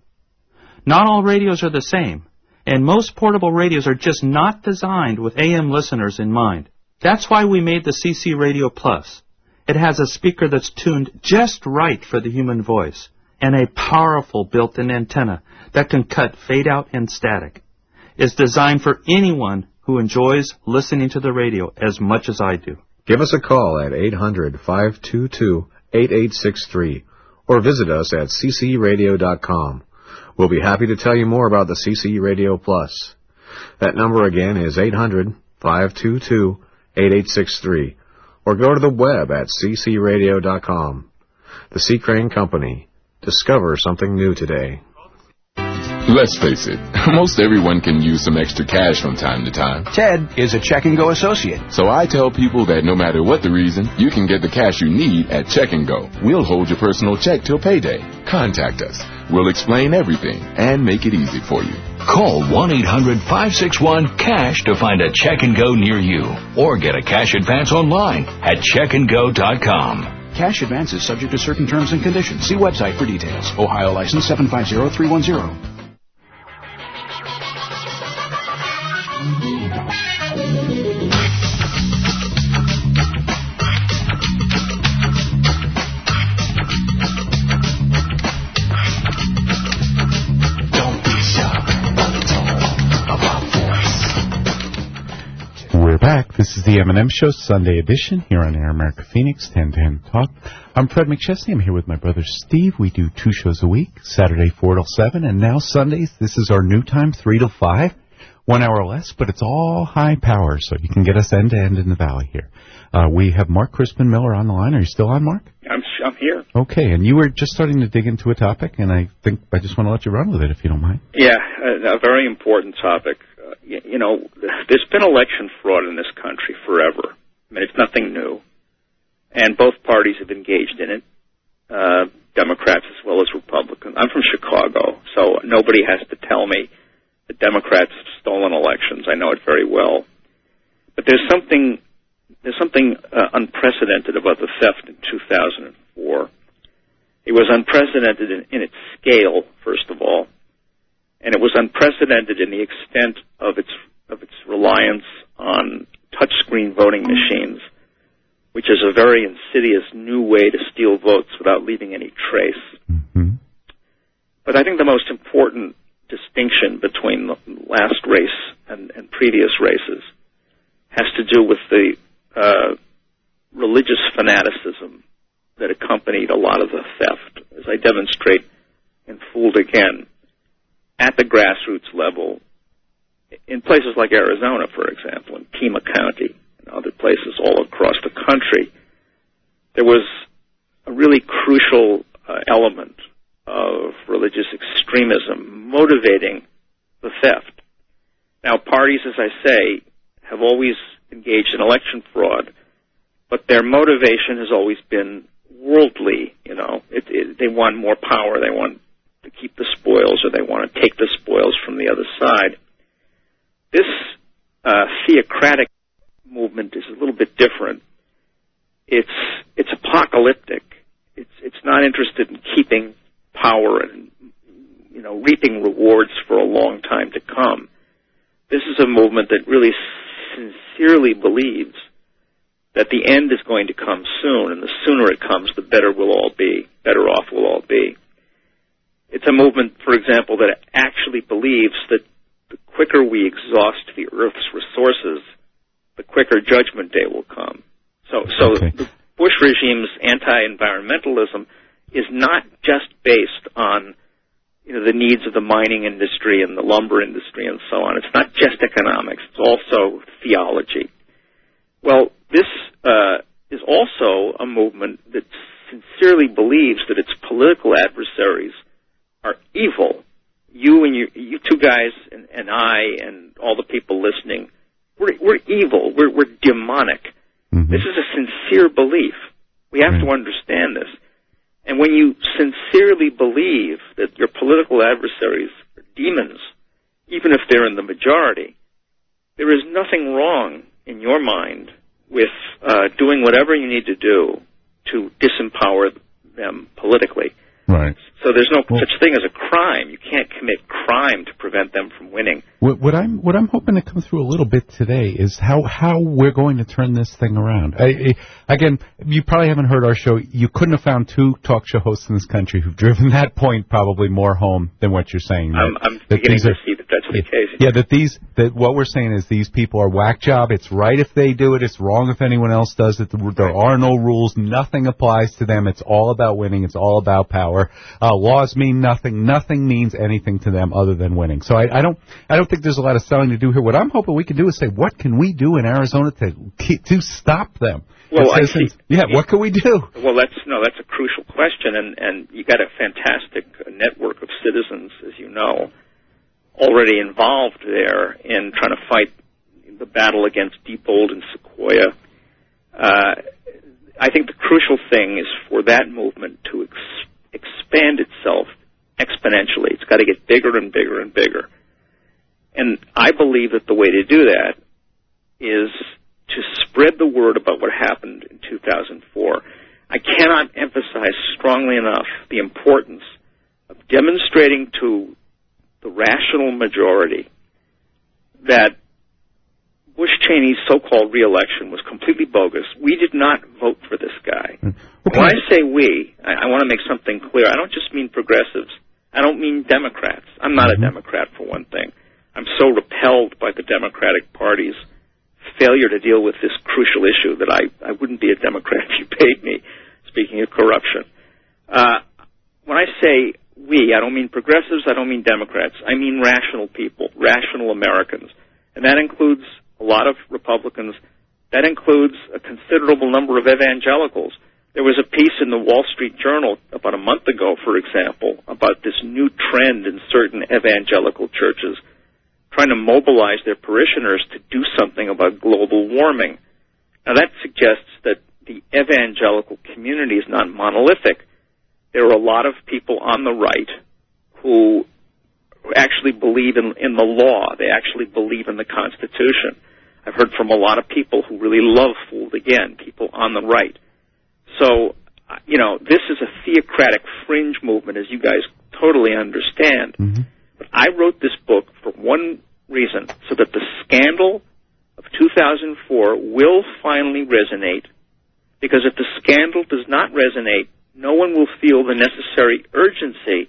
[SPEAKER 24] Not all radios are the same, and most portable radios are just not designed with A M listeners in mind. That's why we made the C C Radio Plus. It has a speaker that's tuned just right for the human voice, and a powerful built-in antenna that can cut fade-out and static. It's designed for anyone who enjoys listening to the radio as much as I do.
[SPEAKER 25] Give us a call at eight hundred, five two two, eight eight six three or visit us at c c radio dot com. We'll be happy to tell you more about the C C Radio Plus. That number again is eight hundred, five two two, eight eight six three or go to the web at c c radio dot com. The C. Crane Company. Discover something new today.
[SPEAKER 26] Let's face it, most everyone can use some extra cash from time to time.
[SPEAKER 27] Ted is a Check and Go associate.
[SPEAKER 26] So I tell people that no matter what the reason, you can get the cash you need at Check and Go. We'll hold your personal check till payday. Contact us. We'll explain everything and make it easy for you.
[SPEAKER 28] Call one eight hundred, five six one, cash to find a Check and Go near you. Or get a cash advance online at check and go dot com.
[SPEAKER 27] Cash advance is subject to certain terms and conditions. See website for details. Ohio license seven five zero three one zero.
[SPEAKER 1] We're back. This is the M and M Show, Sunday edition, here on Air America Phoenix, ten ten Talk. I'm Fred McChesney. I'm here with my brother Steve. We do two shows a week, Saturday four till seven, and now Sundays, this is our new time, three till five, one hour less, but it's all high power, so you can get us end-to-end in the valley here. Uh, we have Mark Crispin Miller on the line. Are you still on, Mark?
[SPEAKER 19] I'm I'm here.
[SPEAKER 1] Okay, and you were just starting to dig into a topic, and I think I just want to let you run with it, if you don't mind.
[SPEAKER 19] Yeah, a, a very important topic. Uh, you, you know, there's been election fraud in this country forever. I mean, it's nothing new. And both parties have engaged in it, uh, Democrats as well as Republicans. I'm from Chicago, so nobody has to tell me that Democrats have stolen elections. I know it very well. But there's something there's something uh, unprecedented about the theft in two thousand four. It was unprecedented in, in its scale, first of all, and it was unprecedented in the extent of its of its reliance on touchscreen voting machines, which is a very insidious new way to steal votes without leaving any trace.
[SPEAKER 1] Mm-hmm.
[SPEAKER 19] But I think the most important distinction between the last race and, and previous races has to do with the uh, religious fanaticism that accompanied a lot of the theft, as I demonstrate in Fooled Again, at the grassroots level, in places like Arizona, for example, in Pima County, and other places all across the country. There was a really crucial uh, element of religious extremism motivating the theft. Now, parties, as I say, have always engaged in election fraud, but their motivation has always been worldly. You know, it, it, they want more power, they want to keep the spoils, or they want to take the spoils from the other side. This uh, theocratic movement is a little bit different. It's it's apocalyptic. It's it's not interested in keeping power and, you know, reaping rewards for a long time to come. This is a movement that really sincerely believes that the end is going to come soon, and the sooner it comes, the better we'll all be, better off we'll all be. It's a movement, for example, that actually believes that the quicker we exhaust the Earth's resources, the quicker Judgment Day will come. So, so
[SPEAKER 1] okay.
[SPEAKER 19] the Bush regime's anti-environmentalism is not just based on, you know, the needs of the mining industry and the lumber industry and so on. It's not just economics. It's also theology. Well, this uh, is also a movement that sincerely believes that its political adversaries are evil. You and you, you two guys and, and I and all the people listening, we're, we're evil. We're, we're demonic.
[SPEAKER 1] Mm-hmm.
[SPEAKER 19] This is a sincere belief. We have
[SPEAKER 1] right.
[SPEAKER 19] to understand this. And when you sincerely believe that your political adversaries are demons, even if they're in the majority, there is nothing wrong in your mind with uh, doing whatever you need to do to disempower them politically.
[SPEAKER 1] Right.
[SPEAKER 19] So there's no
[SPEAKER 1] well,
[SPEAKER 19] such thing as a crime. You can't commit crime to prevent them from winning.
[SPEAKER 1] What, what I'm what I'm hoping to come through a little bit today is how, how we're going to turn this thing around. I, I, again, you probably haven't heard our show. You couldn't have found two talk show hosts in this country who've driven that point probably more home than what you're saying.
[SPEAKER 19] I'm,
[SPEAKER 1] that,
[SPEAKER 19] I'm
[SPEAKER 1] that
[SPEAKER 19] beginning to
[SPEAKER 1] are,
[SPEAKER 19] see that that's the case.
[SPEAKER 1] Yeah, that these that what we're saying is these people are whack job. It's right if they do it. It's wrong if anyone else does it. There are no rules. Nothing applies to them. It's all about winning. It's all about power. Uh, laws mean nothing. Nothing means anything to them other than winning. So I, I don't I don't think there's a lot of selling to do here. What I'm hoping we can do is say, what can we do in Arizona to to stop them?
[SPEAKER 19] Well, I see.
[SPEAKER 1] Yeah, what can we do?
[SPEAKER 19] Well, that's no, that's a crucial question, and and you got a fantastic network of citizens, as you know, already involved there in trying to fight the battle against Diebold and Sequoia. Uh, I think the crucial thing is for that movement to ex- expand itself exponentially. It's got to get bigger and bigger and bigger. And I believe that the way to do that is to spread the word about what happened in two thousand four. I cannot emphasize strongly enough the importance of demonstrating to the rational majority that Bush Cheney's so-called re-election was completely bogus. We did not vote for this guy. Okay. When I say we, I, I want to make something clear. I don't just mean progressives. I don't mean Democrats. I'm not mm-hmm. a Democrat, for one thing. I'm so repelled by the Democratic Party's failure to deal with this crucial issue that I, I wouldn't be a Democrat if you paid me, speaking of corruption. Uh, when I say we, I don't mean progressives, I don't mean Democrats. I mean rational people, rational Americans. And that includes a lot of Republicans. That includes a considerable number of evangelicals. There was a piece in the Wall Street Journal about a month ago, for example, about this new trend in certain evangelical churches trying to mobilize their parishioners to do something about global warming. Now, that suggests that the evangelical community is not monolithic. There are a lot of people on the right who actually believe in, in the law. They actually believe in the Constitution. I've heard from a lot of people who really love Fooled Again, people on the right. So, you know, this is a theocratic fringe movement, as you guys totally understand.
[SPEAKER 1] Mm-hmm.
[SPEAKER 19] But I wrote this book for one reason, so that the scandal of two thousand four will finally resonate, because if the scandal does not resonate, no one will feel the necessary urgency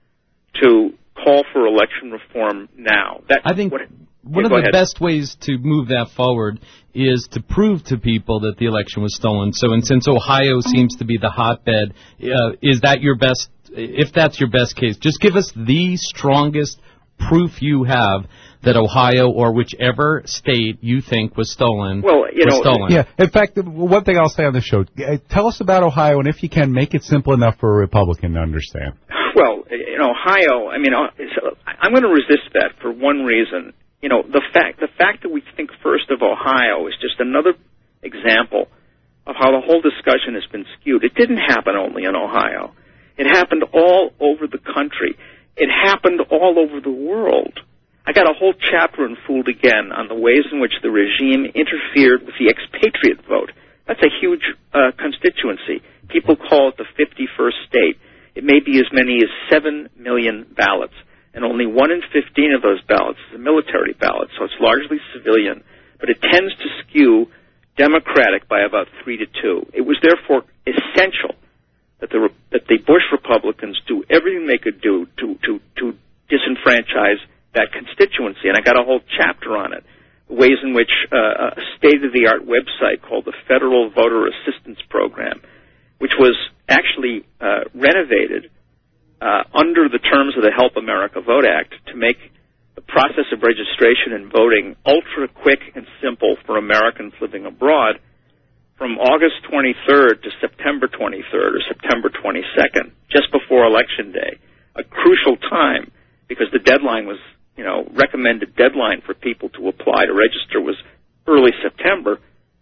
[SPEAKER 19] to call for election reform now. That,
[SPEAKER 2] I think
[SPEAKER 19] what,
[SPEAKER 2] one
[SPEAKER 19] yeah,
[SPEAKER 2] of the
[SPEAKER 19] ahead.
[SPEAKER 2] best ways to move that forward is to prove to people that the election was stolen. So, and since Ohio seems to be the hotbed, uh, is that your best, if that's your best case, just give us the strongest proof you have that Ohio or whichever state you think was stolen
[SPEAKER 19] well, you
[SPEAKER 2] was
[SPEAKER 19] know,
[SPEAKER 2] stolen.
[SPEAKER 1] Yeah. In fact, one thing I'll say on the show, uh, tell us about Ohio, and if you can, make it simple enough for a Republican to understand.
[SPEAKER 19] Well, in Ohio, I mean, uh, so I'm going to resist that for one reason. You know, the fact the fact that we think first of Ohio is just another example of how the whole discussion has been skewed. It didn't happen only in Ohio. It happened all over the country. It happened all over the world. I got a whole chapter in Fooled Again on the ways in which the regime interfered with the expatriate vote. That's a huge uh, constituency. People call it the fifty-first state. It may be as many as seven million ballots, and only one in fifteen of those ballots is a military ballot, so it's largely civilian, but it tends to skew Democratic by about three to two. It was therefore essential that the that the Bush Republicans do everything they could do to to to disenfranchise that constituency, and I got a whole chapter on it. The ways in which uh, a state-of-the-art website called the Federal Voter Assistance Program, which was actually uh, renovated uh, under the terms of the Help America Vote Act to make the process of registration and voting ultra-quick and simple for Americans living abroad, from August twenty-third to September twenty-third or September twenty-second, just before Election Day, a crucial time, because the deadline was, you know, recommended deadline for people to apply to register was early September.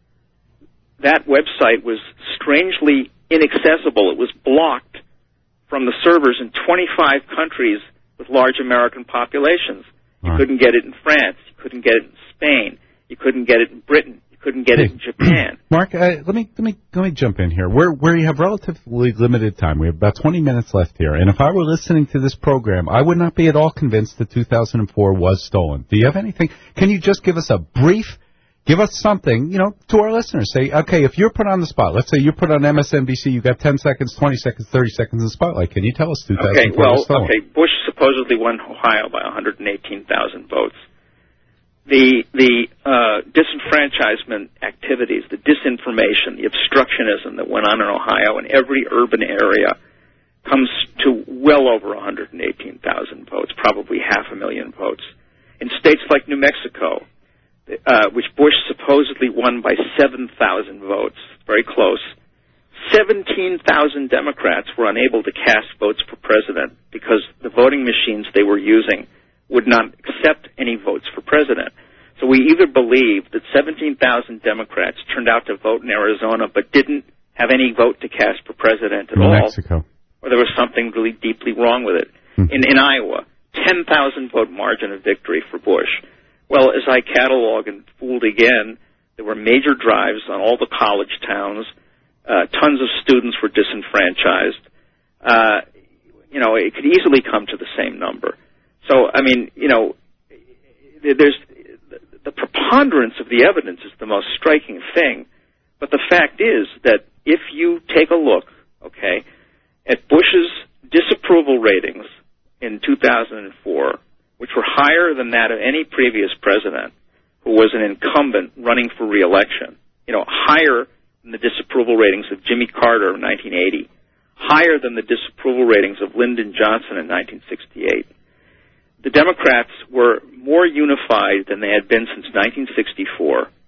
[SPEAKER 19] That website was strangely inaccessible. It was blocked from the servers in twenty-five countries with large American populations. You
[SPEAKER 1] Right.
[SPEAKER 19] couldn't get it in France. You couldn't get it in Spain. You couldn't get it in Britain. You couldn't get it in Japan.
[SPEAKER 1] Mark, uh, let me let me let me jump in here. We're we have relatively limited time. We have about twenty minutes left here, and if I were listening to this program, I would not be at all convinced that two thousand four was stolen. Do you have anything? Can you just give us a brief? Give us something, you know, to our listeners. Say, okay, if you're put on the spot, let's say you're put on M S N B C, you've got ten seconds, twenty seconds, thirty seconds in the spotlight. Can you tell us two thousand four
[SPEAKER 19] Okay, well,
[SPEAKER 1] was stolen?
[SPEAKER 19] okay, Bush supposedly won Ohio by one hundred eighteen thousand votes. The the uh, disenfranchisement activities, the disinformation, the obstructionism that went on in Ohio in every urban area comes to well over one hundred eighteen thousand votes, probably half a million votes. In states like New Mexico, uh, which Bush supposedly won by seven thousand votes, very close, seventeen thousand Democrats were unable to cast votes for president because the voting machines they were using would not accept any votes for president. So we either believe that seventeen thousand Democrats turned out to vote in Arizona but didn't have any vote to cast for president at
[SPEAKER 1] New
[SPEAKER 19] all,
[SPEAKER 1] Mexico.
[SPEAKER 19] or there was something really deeply wrong with it.
[SPEAKER 1] Hmm.
[SPEAKER 19] In, in Iowa, ten thousand vote margin of victory for Bush. Well, as I catalog and Fooled Again, there were major drives on all the college towns. Uh, tons of students were disenfranchised. Uh, you know, it could easily come to the same number. So, I mean, you know, there's the preponderance of the evidence is the most striking thing. But the fact is that if you take a look, okay, at Bush's disapproval ratings in two thousand four, which were higher than that of any previous president who was an incumbent running for re-election, you know, higher than the disapproval ratings of Jimmy Carter in nineteen eighty, higher than the disapproval ratings of Lyndon Johnson in nineteen sixty-eight. The Democrats were more unified than they had been since nineteen sixty-four.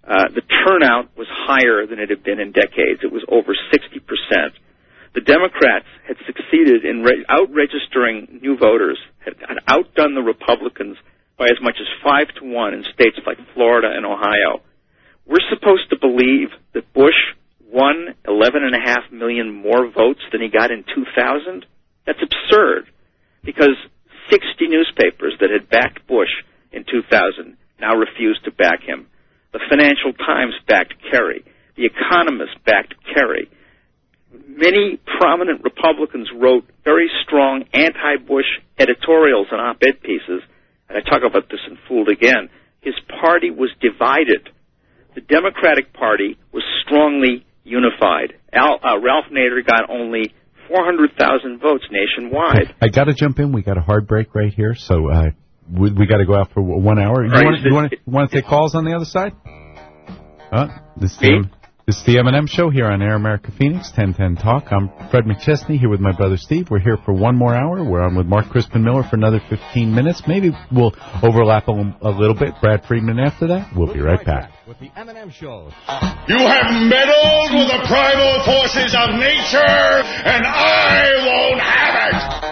[SPEAKER 19] Uh, the turnout was higher than it had been in decades. It was over sixty percent. The Democrats had succeeded in re- out-registering new voters, had, had outdone the Republicans by as much as five to one in states like Florida and Ohio. We're supposed to believe that Bush won eleven and a half million more votes than he got in two thousand? That's absurd, because sixty newspapers that had backed Bush in two thousand now refuse to back him. The Financial Times backed Kerry. The Economist backed Kerry. Many prominent Republicans wrote very strong anti-Bush editorials and op-ed pieces, and I talk about this in Fooled Again. His party was divided. The Democratic Party was strongly unified. Al, uh, Ralph Nader got only four hundred thousand votes nationwide.
[SPEAKER 1] I got to jump in. We got a hard break right here, so uh, we, we got to go out for one hour. You
[SPEAKER 19] Right.
[SPEAKER 1] want to take calls on the other side? Uh, this is the, this is the M and M Show here on Air America Phoenix, ten ten Talk. I'm Fred McChesney here with my brother Steve. We're here for one more hour. We're on with Mark Crispin Miller for another fifteen minutes. Maybe we'll overlap a, a little bit. Brad Friedman after that. We'll be right back.
[SPEAKER 4] With the M and M Show.
[SPEAKER 23] You have meddled with the primal forces of nature, and I won't have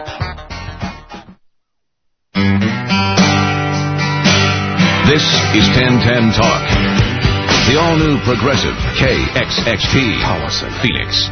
[SPEAKER 23] it!
[SPEAKER 28] This is ten ten Talk. The all-new progressive K X X T Towson, Phoenix.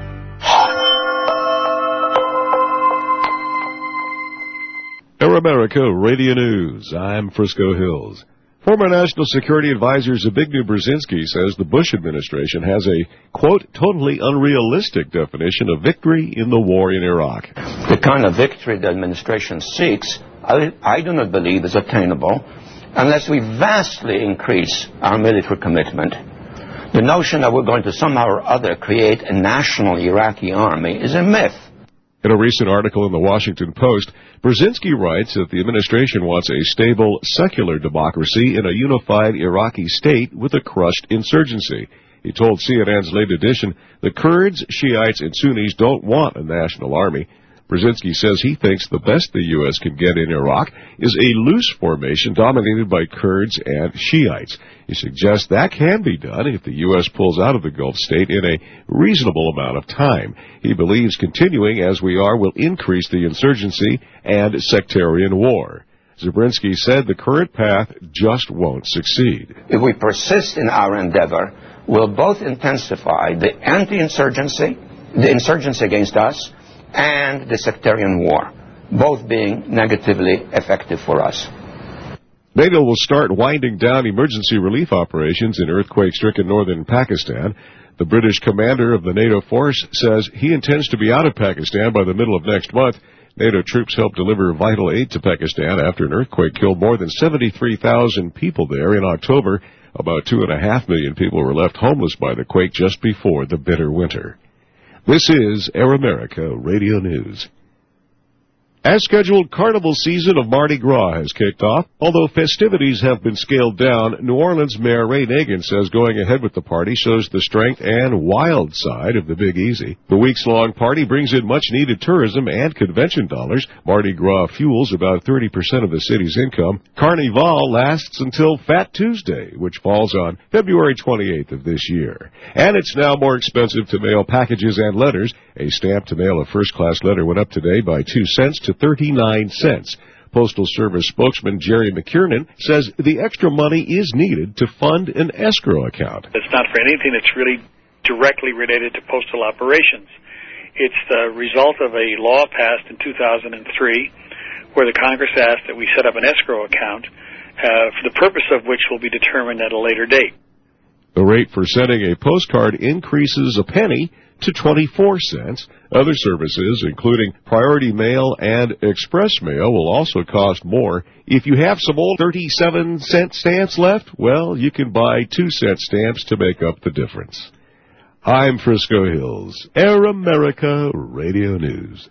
[SPEAKER 18] Air America Radio News. I'm Frisco Hills. Former National Security Advisor Zbigniew Brzezinski says the Bush administration has a, quote, totally unrealistic definition of victory in the war in Iraq.
[SPEAKER 3] The kind of victory the administration seeks, I, I do not believe is attainable unless we vastly increase our military commitment. The notion that we're going to somehow or other create a national Iraqi army is a myth.
[SPEAKER 18] In a recent article in the Washington Post, Brzezinski writes that the administration wants a stable, secular democracy in a unified Iraqi state with a crushed insurgency. He told C N N's Late Edition the Kurds, Shiites, and Sunnis don't want a national army. Brzezinski says he thinks the best the U S can get in Iraq is a loose formation dominated by Kurds and Shiites. He suggests that can be done if the U S pulls out of the Gulf state in a reasonable amount of time. He believes continuing as we are will increase the insurgency and sectarian war. Zabrinski said the current path just won't succeed.
[SPEAKER 3] If we persist in our endeavor, we'll both intensify the anti-insurgency, the insurgency against us, and the sectarian war, both being negatively effective for us.
[SPEAKER 18] NATO will start winding down emergency relief operations in earthquake-stricken northern Pakistan. The British commander of the NATO force says he intends to be out of Pakistan by the middle of next month. NATO troops helped deliver vital aid to Pakistan after an earthquake killed more than seventy-three thousand people there in October. About two and a half million people were left homeless by the quake just before the bitter winter. This is Air America Radio News. As scheduled, Carnival season of Mardi Gras has kicked off. Although festivities have been scaled down, New Orleans Mayor Ray Nagin says going ahead with the party shows the strength and wild side of the Big Easy. The weeks-long party brings in much-needed tourism and convention dollars. Mardi Gras fuels about thirty percent of the city's income. Carnival lasts until Fat Tuesday, which falls on February twenty-eighth of this year. And it's now more expensive to mail packages and letters. A stamp to mail a first-class letter went up today by two cents to thirty-nine cents. Postal Service spokesman Jerry McKiernan says the extra money is needed to fund an escrow account.
[SPEAKER 5] It's not for anything that's really directly related to postal operations. It's the result of a law passed in two thousand three where the Congress asked that we set up an escrow account uh, for the purpose of which will be determined at a later date.
[SPEAKER 18] The rate for sending a postcard increases a penny to twenty-four cents. Other services, including priority mail and express mail, will also cost more. If you have some old thirty-seven cent stamps left, well, you can buy two cent stamps to make up the difference. I'm Frisco Hills, Air America Radio News.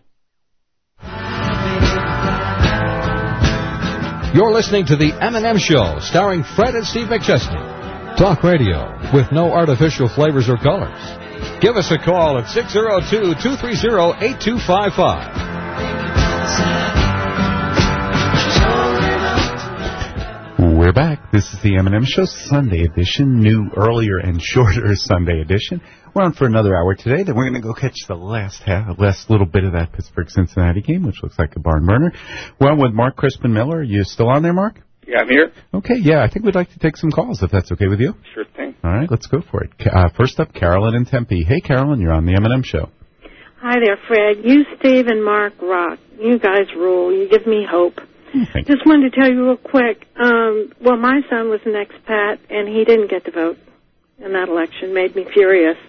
[SPEAKER 4] You're listening to the M and M Show, starring Fred and Steve McChesney. Talk radio with no artificial flavors or colors. Give us a call at six oh two, two three oh, eight two five five.
[SPEAKER 1] We're back. This is the M and M Show Sunday edition, new, earlier, and shorter Sunday edition. We're on for another hour today. Then we're going to go catch the last half, last little bit of that Pittsburgh-Cincinnati game, which looks like a barn burner. Well, with Mark Crispin Miller. Are you still on there, Mark?
[SPEAKER 7] Yeah, I'm here.
[SPEAKER 1] Okay, yeah, I think we'd like to take some calls, if that's okay with you.
[SPEAKER 7] Sure thing.
[SPEAKER 1] All right, let's go for it. Uh, first up, Carolyn in Tempe. Hey, Carolyn, you're on the M and M Show.
[SPEAKER 8] Hi there, Fred. You, Steve, and Mark rock. You guys rule. You give me hope.
[SPEAKER 1] Thank
[SPEAKER 8] Just wanted to tell you real quick. Um, well, my son was an expat, and he didn't get to vote in that election. Made me furious.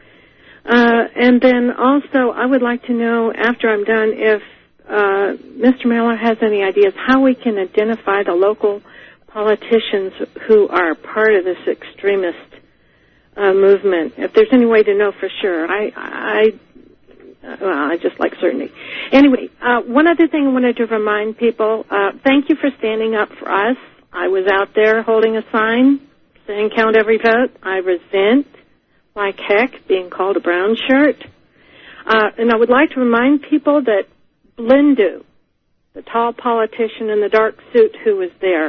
[SPEAKER 8] Uh, and then also, I would like to know, after I'm done, if uh, Mister Miller has any ideas how we can identify the local politicians who are part of this extremist uh, movement. If there's any way to know for sure. I... I Well, I just like certainty. Anyway, uh, one other thing I wanted to remind people, uh, thank you for standing up for us. I was out there holding a sign saying count every vote. I resent, like heck, being called a brown shirt. Uh, and I would like to remind people that Blindu, the tall politician in the dark suit who was there,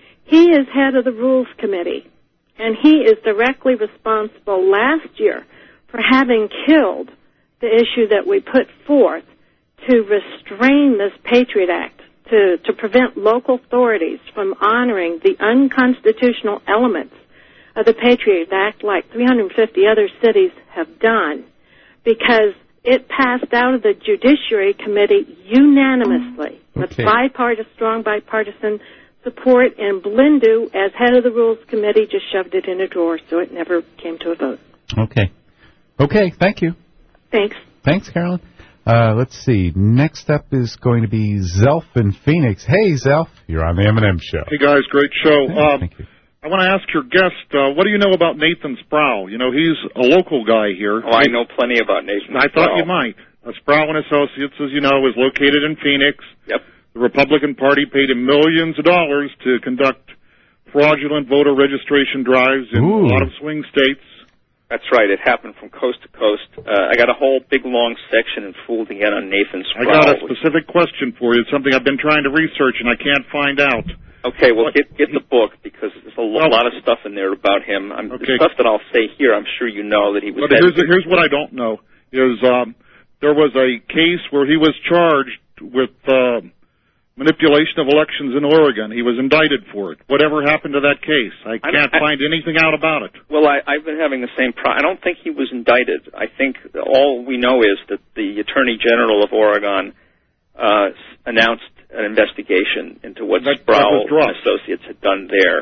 [SPEAKER 8] he is head of the Rules Committee, and he is directly responsible last year for having killed the issue that we put forth to restrain this Patriot Act, to, to prevent local authorities from honoring the unconstitutional elements of the Patriot Act like three hundred fifty other cities have done, because it passed out of the Judiciary Committee unanimously with
[SPEAKER 1] Okay.
[SPEAKER 8] bipartisan, strong bipartisan support, and Blindu, as head of the Rules Committee, just shoved it in a drawer, so it never came to a vote.
[SPEAKER 1] Okay. Okay, thank you.
[SPEAKER 8] Thanks.
[SPEAKER 1] Thanks, Carolyn. Uh, let's see. Next up is going to be Zelf in Phoenix. Hey, Zelf, you're on the M and M Show.
[SPEAKER 10] Hey, guys, great show.
[SPEAKER 1] Hey,
[SPEAKER 10] um,
[SPEAKER 1] thank you.
[SPEAKER 10] I want to ask your guest, uh, what do you know about Nathan Sproul? You know, he's a local guy here.
[SPEAKER 19] Oh, I know plenty about Nathan
[SPEAKER 10] I
[SPEAKER 19] Sproul.
[SPEAKER 10] thought you might. Uh, Sproul and Associates, as you know, is located in Phoenix.
[SPEAKER 19] Yep.
[SPEAKER 10] The Republican Party paid him millions of dollars to conduct fraudulent voter registration drives in
[SPEAKER 1] Ooh.
[SPEAKER 10] a lot of swing states.
[SPEAKER 19] That's right. It happened from coast to coast. Uh, I got a whole big, long section in Fool to Get on Nathan
[SPEAKER 10] I
[SPEAKER 19] Sproul.
[SPEAKER 10] got a specific question for you. It's something I've been trying to research, and I can't find out.
[SPEAKER 19] Okay, well, get get the book, because there's a lo- lot of stuff in there about him. I'm,
[SPEAKER 10] Okay.
[SPEAKER 19] The stuff that I'll say here, I'm sure you know that he was...
[SPEAKER 10] But here's, here's what I don't know, is um, there was a case where he was charged with uh, manipulation of elections in Oregon. He was indicted for it. Whatever happened to that case? I can't
[SPEAKER 19] I-
[SPEAKER 10] find anything out about it.
[SPEAKER 19] Well, I, I've been having the same problem. I don't think he was indicted. I think all we know is that the Attorney General of Oregon uh, s- announced an investigation into what
[SPEAKER 10] That- that
[SPEAKER 19] Sproul
[SPEAKER 10] was dropped.
[SPEAKER 19] and Associates had done there.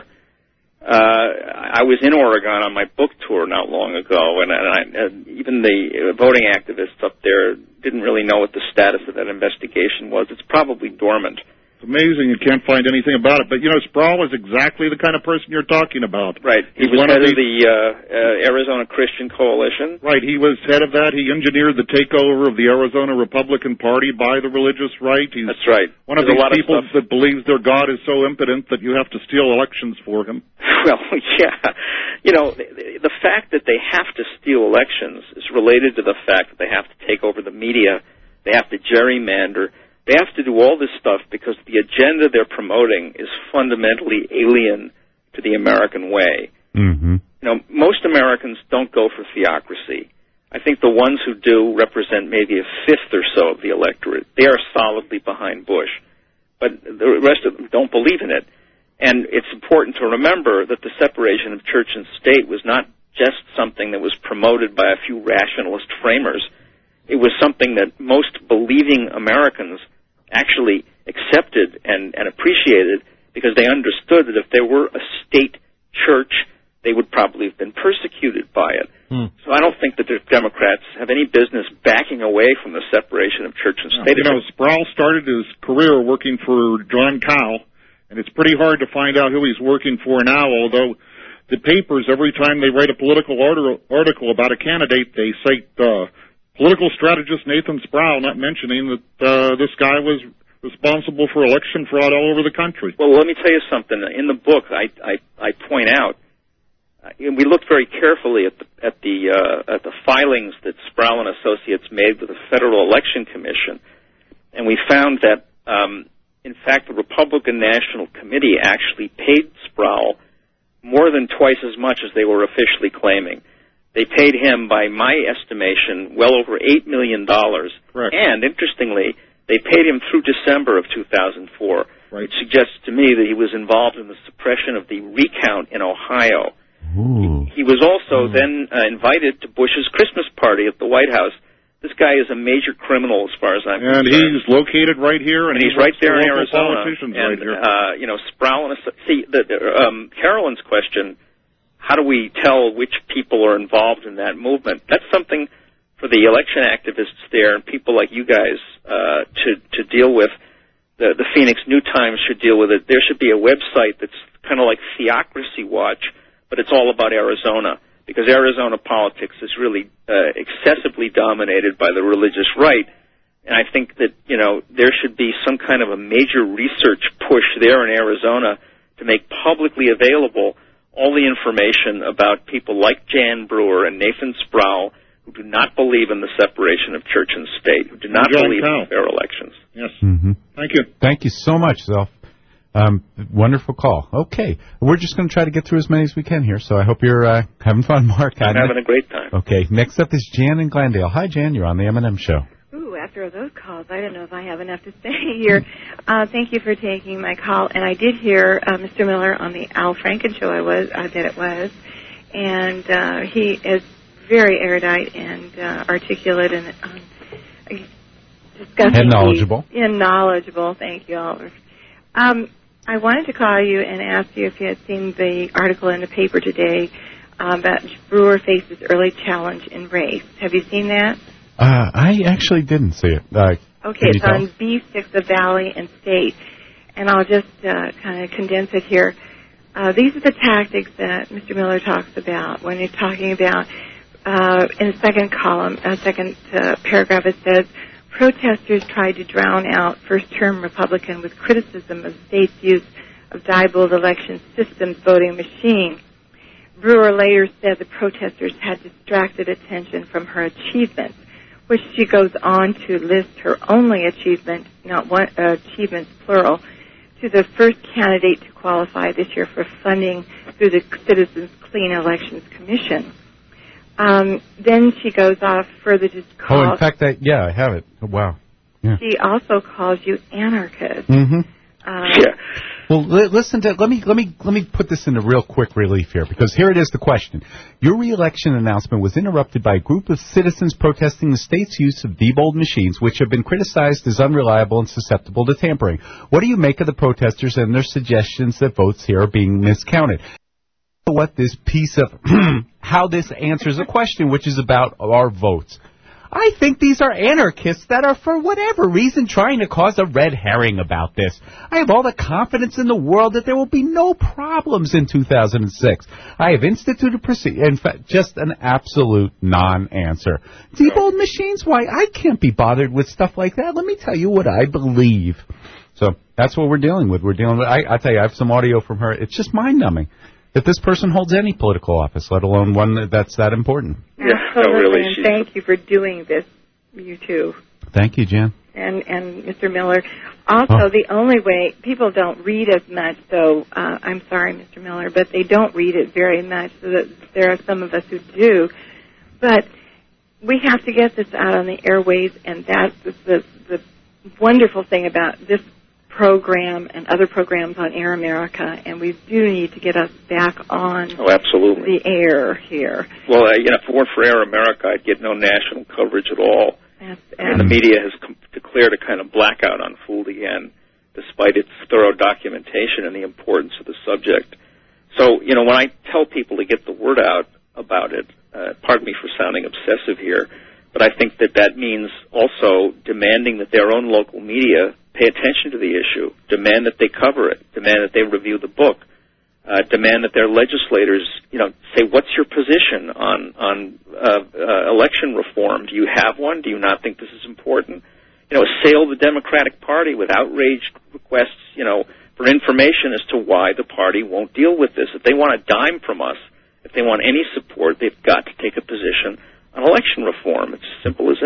[SPEAKER 19] Uh, I was in Oregon on my book tour not long ago, and, and, I, and even the voting activists up there didn't really know what the status of that investigation was. It's probably dormant.
[SPEAKER 10] It's amazing you can't find anything about it. But, you know, Sproul is exactly the kind of person you're talking about.
[SPEAKER 19] Right. He
[SPEAKER 10] He's
[SPEAKER 19] was
[SPEAKER 10] one
[SPEAKER 19] head
[SPEAKER 10] of
[SPEAKER 19] of the uh, uh, Arizona Christian Coalition.
[SPEAKER 10] Right, he was head of that. He engineered the takeover of the Arizona Republican Party by the religious right. He's
[SPEAKER 19] That's right.
[SPEAKER 10] one of
[SPEAKER 19] There's a
[SPEAKER 10] these
[SPEAKER 19] lot of
[SPEAKER 10] people
[SPEAKER 19] stuff-
[SPEAKER 10] that believes their God is so impotent that you have to steal elections for him.
[SPEAKER 19] Well, yeah. You know, the, the fact that they have to steal elections is related to the fact that they have to take over the media, they have to gerrymander, they have to do all this stuff because the agenda they're promoting is fundamentally alien to the American way.
[SPEAKER 1] Mm-hmm.
[SPEAKER 19] You know, most Americans don't go for theocracy. I think the ones who do represent maybe a fifth or so of the electorate. They are solidly behind Bush. But the rest of them don't believe in it. And it's important to remember that the separation of church and state was not just something that was promoted by a few rationalist framers. It was something that most believing Americans actually accepted and, and appreciated, because they understood that if there were a state church, they would probably have been persecuted by it.
[SPEAKER 10] Hmm.
[SPEAKER 19] So I don't think that the Democrats have any business backing away from the separation of church and state.
[SPEAKER 10] You know, Sproul started his career working for John Cowell, and it's pretty hard to find out who he's working for now, although the papers, every time they write a political article, article about a candidate, they cite uh, political strategist Nathan Sproul, not mentioning that uh, this guy was responsible for election fraud all over the country.
[SPEAKER 19] Well, let me tell you something. In the book, I, I, I point out, uh, we looked very carefully at the at the uh, at the filings that Sproul and Associates made with the Federal Election Commission, and we found that, um, in fact, the Republican National Committee actually paid Sproul more than twice as much as they were officially claiming. They paid him, by my estimation, well over eight million dollars.
[SPEAKER 10] Correct.
[SPEAKER 19] And, interestingly, they paid him through December of two thousand four,
[SPEAKER 10] right.
[SPEAKER 19] which suggests to me that he was involved in the suppression of the recount in Ohio.
[SPEAKER 1] Ooh.
[SPEAKER 19] He was also then uh, invited to Bush's Christmas party at the White House. This guy is a major criminal as far as I'm
[SPEAKER 10] and
[SPEAKER 19] concerned.
[SPEAKER 10] And he's located right here. And,
[SPEAKER 19] and he's right there in
[SPEAKER 10] local
[SPEAKER 19] Arizona.
[SPEAKER 10] Politicians
[SPEAKER 19] and,
[SPEAKER 10] right here.
[SPEAKER 19] Uh, you know, Sproul and... See, the, um, Carolyn's question, how do we tell which people are involved in that movement? That's something for the election activists there and people like you guys uh, to, to deal with. The, the Phoenix New Times should deal with it. There should be a website that's kind of like Theocracy Watch, but it's all about Arizona, because Arizona politics is really uh, excessively dominated by the religious right. And I think that, you know, there should be some kind of a major research push there in Arizona to make publicly available all the information about people like Jan Brewer and Nathan Sproul, who do not believe in the separation of church and state, who do not
[SPEAKER 10] John
[SPEAKER 19] believe
[SPEAKER 10] Powell.
[SPEAKER 19] in fair elections.
[SPEAKER 10] Yes.
[SPEAKER 1] Mm-hmm.
[SPEAKER 10] Thank you.
[SPEAKER 1] Thank you so much, Zelf. Um, wonderful call. Okay. We're just going to try to get through as many as we can here, so I hope you're uh, having fun, Mark.
[SPEAKER 19] I'm having a great time.
[SPEAKER 1] Okay. Next up is Jan in Glendale. Hi, Jan. You're on the M and M Show.
[SPEAKER 7] Ooh, after those calls, I don't know if I have enough to say here. Uh, thank you for taking my call. And I did hear uh, Mister Miller on the Al Franken show, I was, I bet it was. And uh, he is very erudite and uh, articulate and um, discussing
[SPEAKER 1] and knowledgeable.
[SPEAKER 7] The, and knowledgeable. Thank you, Oliver. Um, I wanted to call you and ask you if you had seen the article in the paper today um, about Brewer faces early challenge in race. Have you seen that?
[SPEAKER 1] Uh, I actually didn't see it. Uh,
[SPEAKER 7] okay, it's on B six of Valley and State, and I'll just uh, kind of condense it here. Uh, these are the tactics that Mister Miller talks about when he's talking about, uh, in the second column, uh, second uh, paragraph, it says, protesters tried to drown out first-term Republican with criticism of state's use of Diebold election systems voting machine. Brewer later said the protesters had distracted attention from her achievements, which she goes on to list her only achievement, not one, uh, achievements plural, to the first candidate to qualify this year for funding through the Citizens Clean Elections Commission. Um, then she goes off further to call...
[SPEAKER 1] Oh, in fact, I, yeah, I have it. Oh, wow. Yeah.
[SPEAKER 7] She also calls you anarchist.
[SPEAKER 1] Mm-hmm.
[SPEAKER 7] Uh,
[SPEAKER 19] yeah.
[SPEAKER 1] Well, li- listen to let me let me let me put this into real quick relief here, because here it is the question. Your re-election announcement was interrupted by a group of citizens protesting the state's use of Diebold machines, which have been criticized as unreliable and susceptible to tampering. What do you make of the protesters and their suggestions that votes here are being miscounted? What this piece of how this answers a question, which is about our votes. I think these are anarchists that are, for whatever reason, trying to cause a red herring about this. I have all the confidence in the world that there will be no problems in two thousand six. I have instituted procedure. In fact, just an absolute non-answer. Diebold machines? Why, I can't be bothered with stuff like that. Let me tell you what I believe. So that's what we're dealing with. We're dealing with. I, I tell you, I have some audio from her. It's just mind-numbing that this person holds any political office, let alone one that's that important.
[SPEAKER 19] Yeah, no, really.
[SPEAKER 7] And thank you for doing this, you too.
[SPEAKER 1] Thank you, Jan.
[SPEAKER 7] And and Mister Miller. Also,
[SPEAKER 1] oh.
[SPEAKER 7] the only way, people don't read as much, so uh, I'm sorry, Mister Miller, but they don't read it very much. So that there are some of us who do. But we have to get this out on the airways, and that's the, the, the wonderful thing about this program and other programs on Air America, and we do need to get us back on
[SPEAKER 19] oh, absolutely.
[SPEAKER 7] the air here.
[SPEAKER 19] Well, uh, you know, if it weren't for Air America, I'd get no national coverage at all.
[SPEAKER 7] That's,
[SPEAKER 19] and the media has com- declared a kind of blackout on Fooled Again, despite its thorough documentation and the importance of the subject. So, you know, when I tell people to get the word out about it, uh, pardon me for sounding obsessive here, but I think that that means also demanding that their own local media pay attention to the issue, demand that they cover it, demand that they review the book, uh, demand that their legislators, you know, say, what's your position on on uh, uh, election reform? Do you have one? Do you not think this is important? You know, assail the Democratic Party with outraged requests, you know, for information as to why the party won't deal with this. If they want a dime from us, if they want any support, they've got to take a position on election reform. It's as simple as that.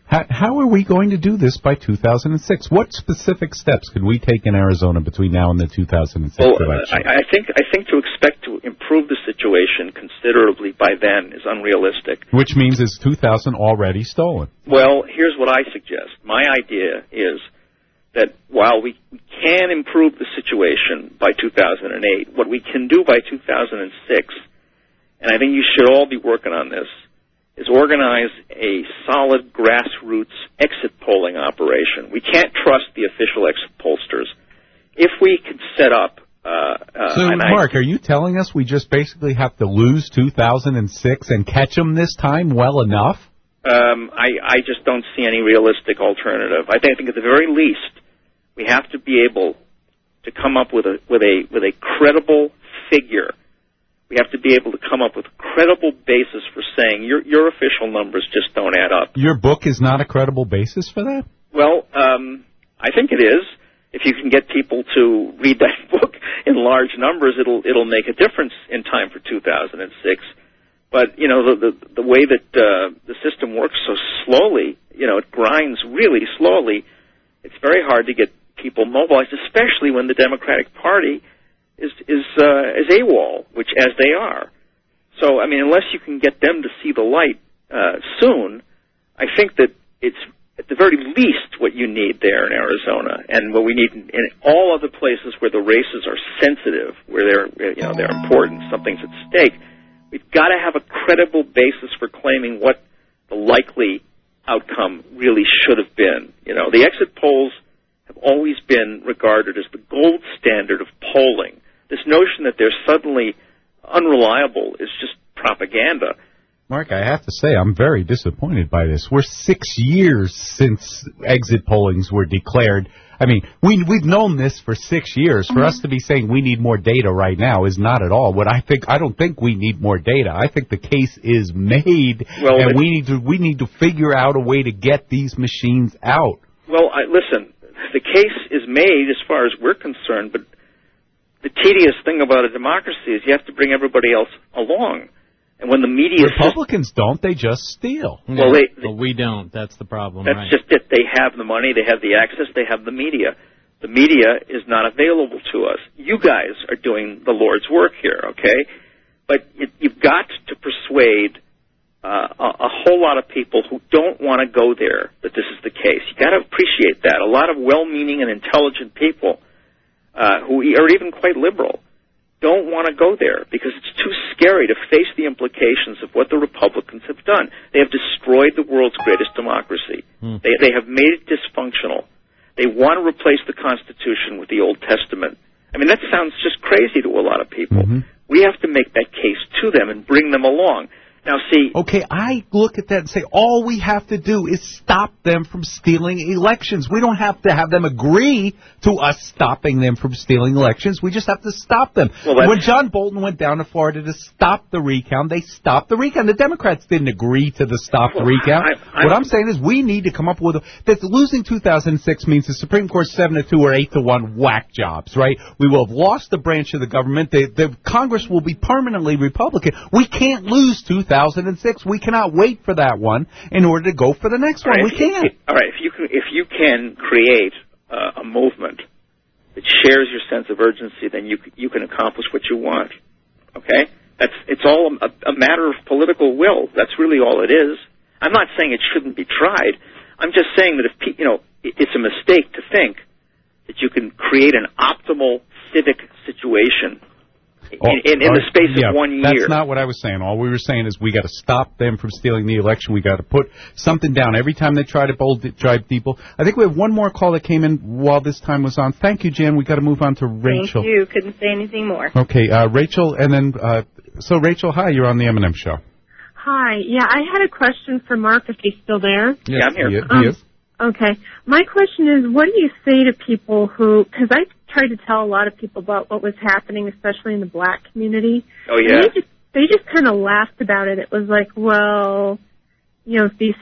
[SPEAKER 1] How, how are we going to do this by two thousand six? What specific steps could we take in Arizona between now and the two thousand six
[SPEAKER 19] well,
[SPEAKER 1] election?
[SPEAKER 19] I, I think I think to expect to improve the situation considerably by then is unrealistic.
[SPEAKER 1] Which means is two thousand already stolen?
[SPEAKER 19] Well, here's what I suggest. My idea is that while we can improve the situation by two thousand eight, what we can do by two thousand six, and I think you should all be working on this, is organize a solid grassroots exit polling operation. We can't trust the official exit pollsters. If we could set up... Uh, uh,
[SPEAKER 1] so, Mark,
[SPEAKER 19] I,
[SPEAKER 1] are you telling us we just basically have to lose two thousand six and catch them this time well enough?
[SPEAKER 19] Um, I, I just don't see any realistic alternative. I think, I think at the very least, we have to be able to come up with a with a with a credible figure. We have to be able to come up with a credible basis for saying your your official numbers just don't add up.
[SPEAKER 1] Your book is not a credible basis for that?
[SPEAKER 19] Well, um, I think it is. If you can get people to read that book in large numbers, it'll it'll make a difference in time for two thousand six. But you know the the, the way that uh, the system works so slowly, you know, it grinds really slowly. It's very hard to get people mobilized, especially when the Democratic Party is is uh, is AWOL, which as they are. So, I mean, unless you can get them to see the light uh, soon, I think that it's at the very least what you need there in Arizona, and what we need in, in all other places where the races are sensitive, where they're you know they're important, something's at stake. We've got to have a credible basis for claiming what the likely outcome really should have been. You know, the exit polls have always been regarded as the gold standard of polling. This notion that they're suddenly unreliable is just propaganda.
[SPEAKER 1] Mark, I have to say, I'm very disappointed by this. We're six years since exit pollings were declared. I mean, we, we've known this for six years. For us to be saying we need more data right now is not at all what I think. I don't think we need more data. I think the case is made,
[SPEAKER 19] well,
[SPEAKER 1] and we need to we need to figure out a way to get these machines out.
[SPEAKER 19] Well, I, listen, the case is made as far as we're concerned, but the tedious thing about a democracy is you have to bring everybody else along. And when the media...
[SPEAKER 1] Republicans don't, they just steal.
[SPEAKER 19] Well, they, they,
[SPEAKER 2] well, we don't. That's the problem,
[SPEAKER 19] That's
[SPEAKER 2] right?
[SPEAKER 19] just it. They have the money, they have the access, they have the media. The media is not available to us. You guys are doing the Lord's work here, okay? But it, you've got to persuade uh, a, a whole lot of people who don't want to go there that this is the case. You've got to appreciate that. A lot of well-meaning and intelligent people uh, who are even quite liberal don't want to go there because it's too scary to face the implications of what the Republicans have done. They have destroyed the world's greatest democracy. Mm. They, they have made it dysfunctional. They want to replace the Constitution with the Old Testament. I mean, that sounds just crazy to a lot of people. Mm-hmm. We have to make that case to them and bring them along. Now, see...
[SPEAKER 1] Okay, I look at that and say, all we have to do is stop them from stealing elections. We don't have to have them agree to us stopping them from stealing elections. We just have to stop them. Well, when John Bolton went down to Florida to stop the recount, they stopped the recount. The Democrats didn't agree to the stop well, the recount. I, I, what I'm saying is we need to come up with... A, that losing two thousand six means the Supreme Court seven to two or eight to one whack jobs, right? We will have lost the branch of the government. The, the Congress will be permanently Republican. We can't lose two thousand six. We cannot wait for that one in order to go for the next one.
[SPEAKER 19] Right,
[SPEAKER 1] we can't.
[SPEAKER 19] All right, if you can, if you can create uh, a movement that shares your sense of urgency, then you you can accomplish what you want. Okay, that's it's all a, a matter of political will. That's really all it is. I'm not saying it shouldn't be tried. I'm just saying that if you know, it's a mistake to think that you can create an optimal civic situation.
[SPEAKER 1] Oh,
[SPEAKER 19] in, in, in the space
[SPEAKER 1] yeah,
[SPEAKER 19] of one year.
[SPEAKER 1] That's not what I was saying. All we were saying is we got to stop them from stealing the election. We got to put something down every time they try to bold drive people. I think we have one more call that came in while this time was on. Thank you, Jan. We got to move on to Rachel.
[SPEAKER 9] Thank you. Couldn't say anything more.
[SPEAKER 1] Okay, uh, Rachel, and then uh, so Rachel, hi. You're on the M and M show.
[SPEAKER 11] Hi. Yeah, I had a question for Mark if he's still there.
[SPEAKER 1] Yes, yeah, I'm here. He,
[SPEAKER 11] um,
[SPEAKER 1] he is.
[SPEAKER 11] Okay. My question is, what do you say to people who, because I tried to tell a lot of people about what was happening, especially in the black community.
[SPEAKER 19] Oh, yeah.
[SPEAKER 11] And they just, they just kind of laughed about it. It was like, well, you know, these,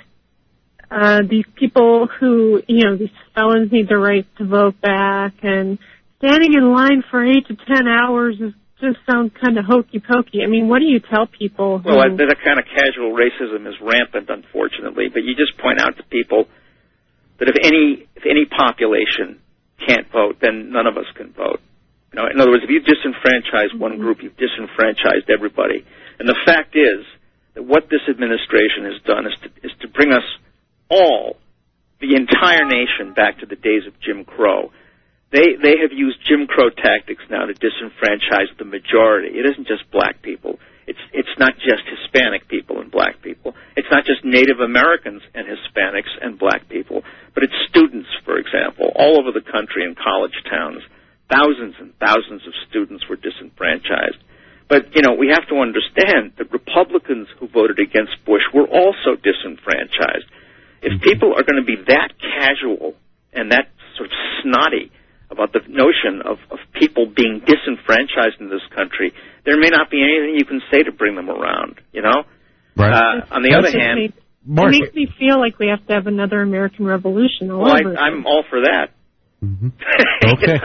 [SPEAKER 11] uh, these people who, you know, these felons need the right to vote back, and standing in line for eight to ten hours is just sounds kind of hokey pokey. I mean, what do you tell people? Who...
[SPEAKER 19] Well, I, that kind of casual racism is rampant, unfortunately. But you just point out to people that if any if any population can't vote, then none of us can vote. You know, in other words, if you disenfranchise one group, you've disenfranchised everybody. And the fact is that what this administration has done is to, is to bring us all, the entire nation, back to the days of Jim Crow. They they have used Jim Crow tactics now to disenfranchise the majority. It isn't just black people. It's it's not just Hispanic people and black people. It's not just Native Americans and Hispanics and black people, but it's students, for example, all over the country in college towns. Thousands and thousands of students were disenfranchised. But, you know, we have to understand that Republicans who voted against Bush were also disenfranchised. If people are going to be that casual and that sort of snotty about the notion of, of people being disenfranchised in this country, there may not be anything you can say to bring them around, you know?
[SPEAKER 1] Right.
[SPEAKER 19] Uh, on the
[SPEAKER 11] That's
[SPEAKER 19] other hand...
[SPEAKER 11] Makes, it makes me feel like we have to have another American Revolution all
[SPEAKER 19] well,
[SPEAKER 11] over.
[SPEAKER 19] I, I'm all for that.
[SPEAKER 1] Mm-hmm. Okay.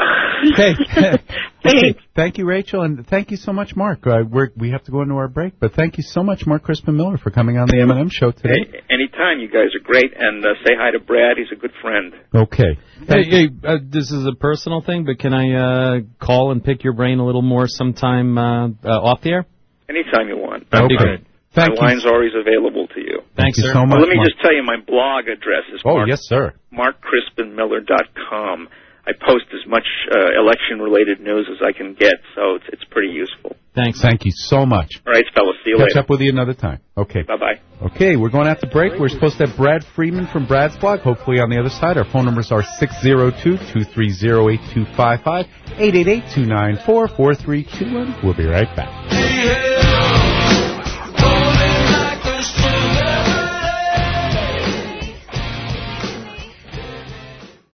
[SPEAKER 1] hey, hey, thank you, Rachel, and thank you so much, Mark. Uh, we're, we have to go into our break, but thank you so much, Mark Crispin Miller, for coming on the M and M show today.
[SPEAKER 19] Hey, anytime. You guys are great, and uh, say hi to Brad. He's a good friend.
[SPEAKER 1] Okay.
[SPEAKER 2] Hey, hey uh, this is a personal thing, but can I uh, call and pick your brain a little more sometime uh, uh, off the air?
[SPEAKER 19] Anytime you want.
[SPEAKER 2] That'd be great.
[SPEAKER 19] Thank my you. line's always available to you.
[SPEAKER 2] Thanks,
[SPEAKER 1] Thank
[SPEAKER 2] sir.
[SPEAKER 1] you so much,
[SPEAKER 19] well, let me
[SPEAKER 1] Mark.
[SPEAKER 19] just tell you, my blog address is
[SPEAKER 1] oh,
[SPEAKER 19] Mark,
[SPEAKER 1] yes, sir.
[SPEAKER 19] mark crispin miller dot com. I post as much uh, election-related news as I can get, so it's, it's pretty useful.
[SPEAKER 2] Thanks.
[SPEAKER 1] Thank you so much.
[SPEAKER 19] All right, fellas. See you
[SPEAKER 1] Catch
[SPEAKER 19] later.
[SPEAKER 1] up with you another time. Okay.
[SPEAKER 19] Bye-bye.
[SPEAKER 1] Okay, we're going out to break. We're supposed to have Brad Freeman from Brad's blog, hopefully on the other side. Our phone numbers are six oh two, two three oh, eight two five five, eight eight eight, two nine four, four three two one. We'll be right back.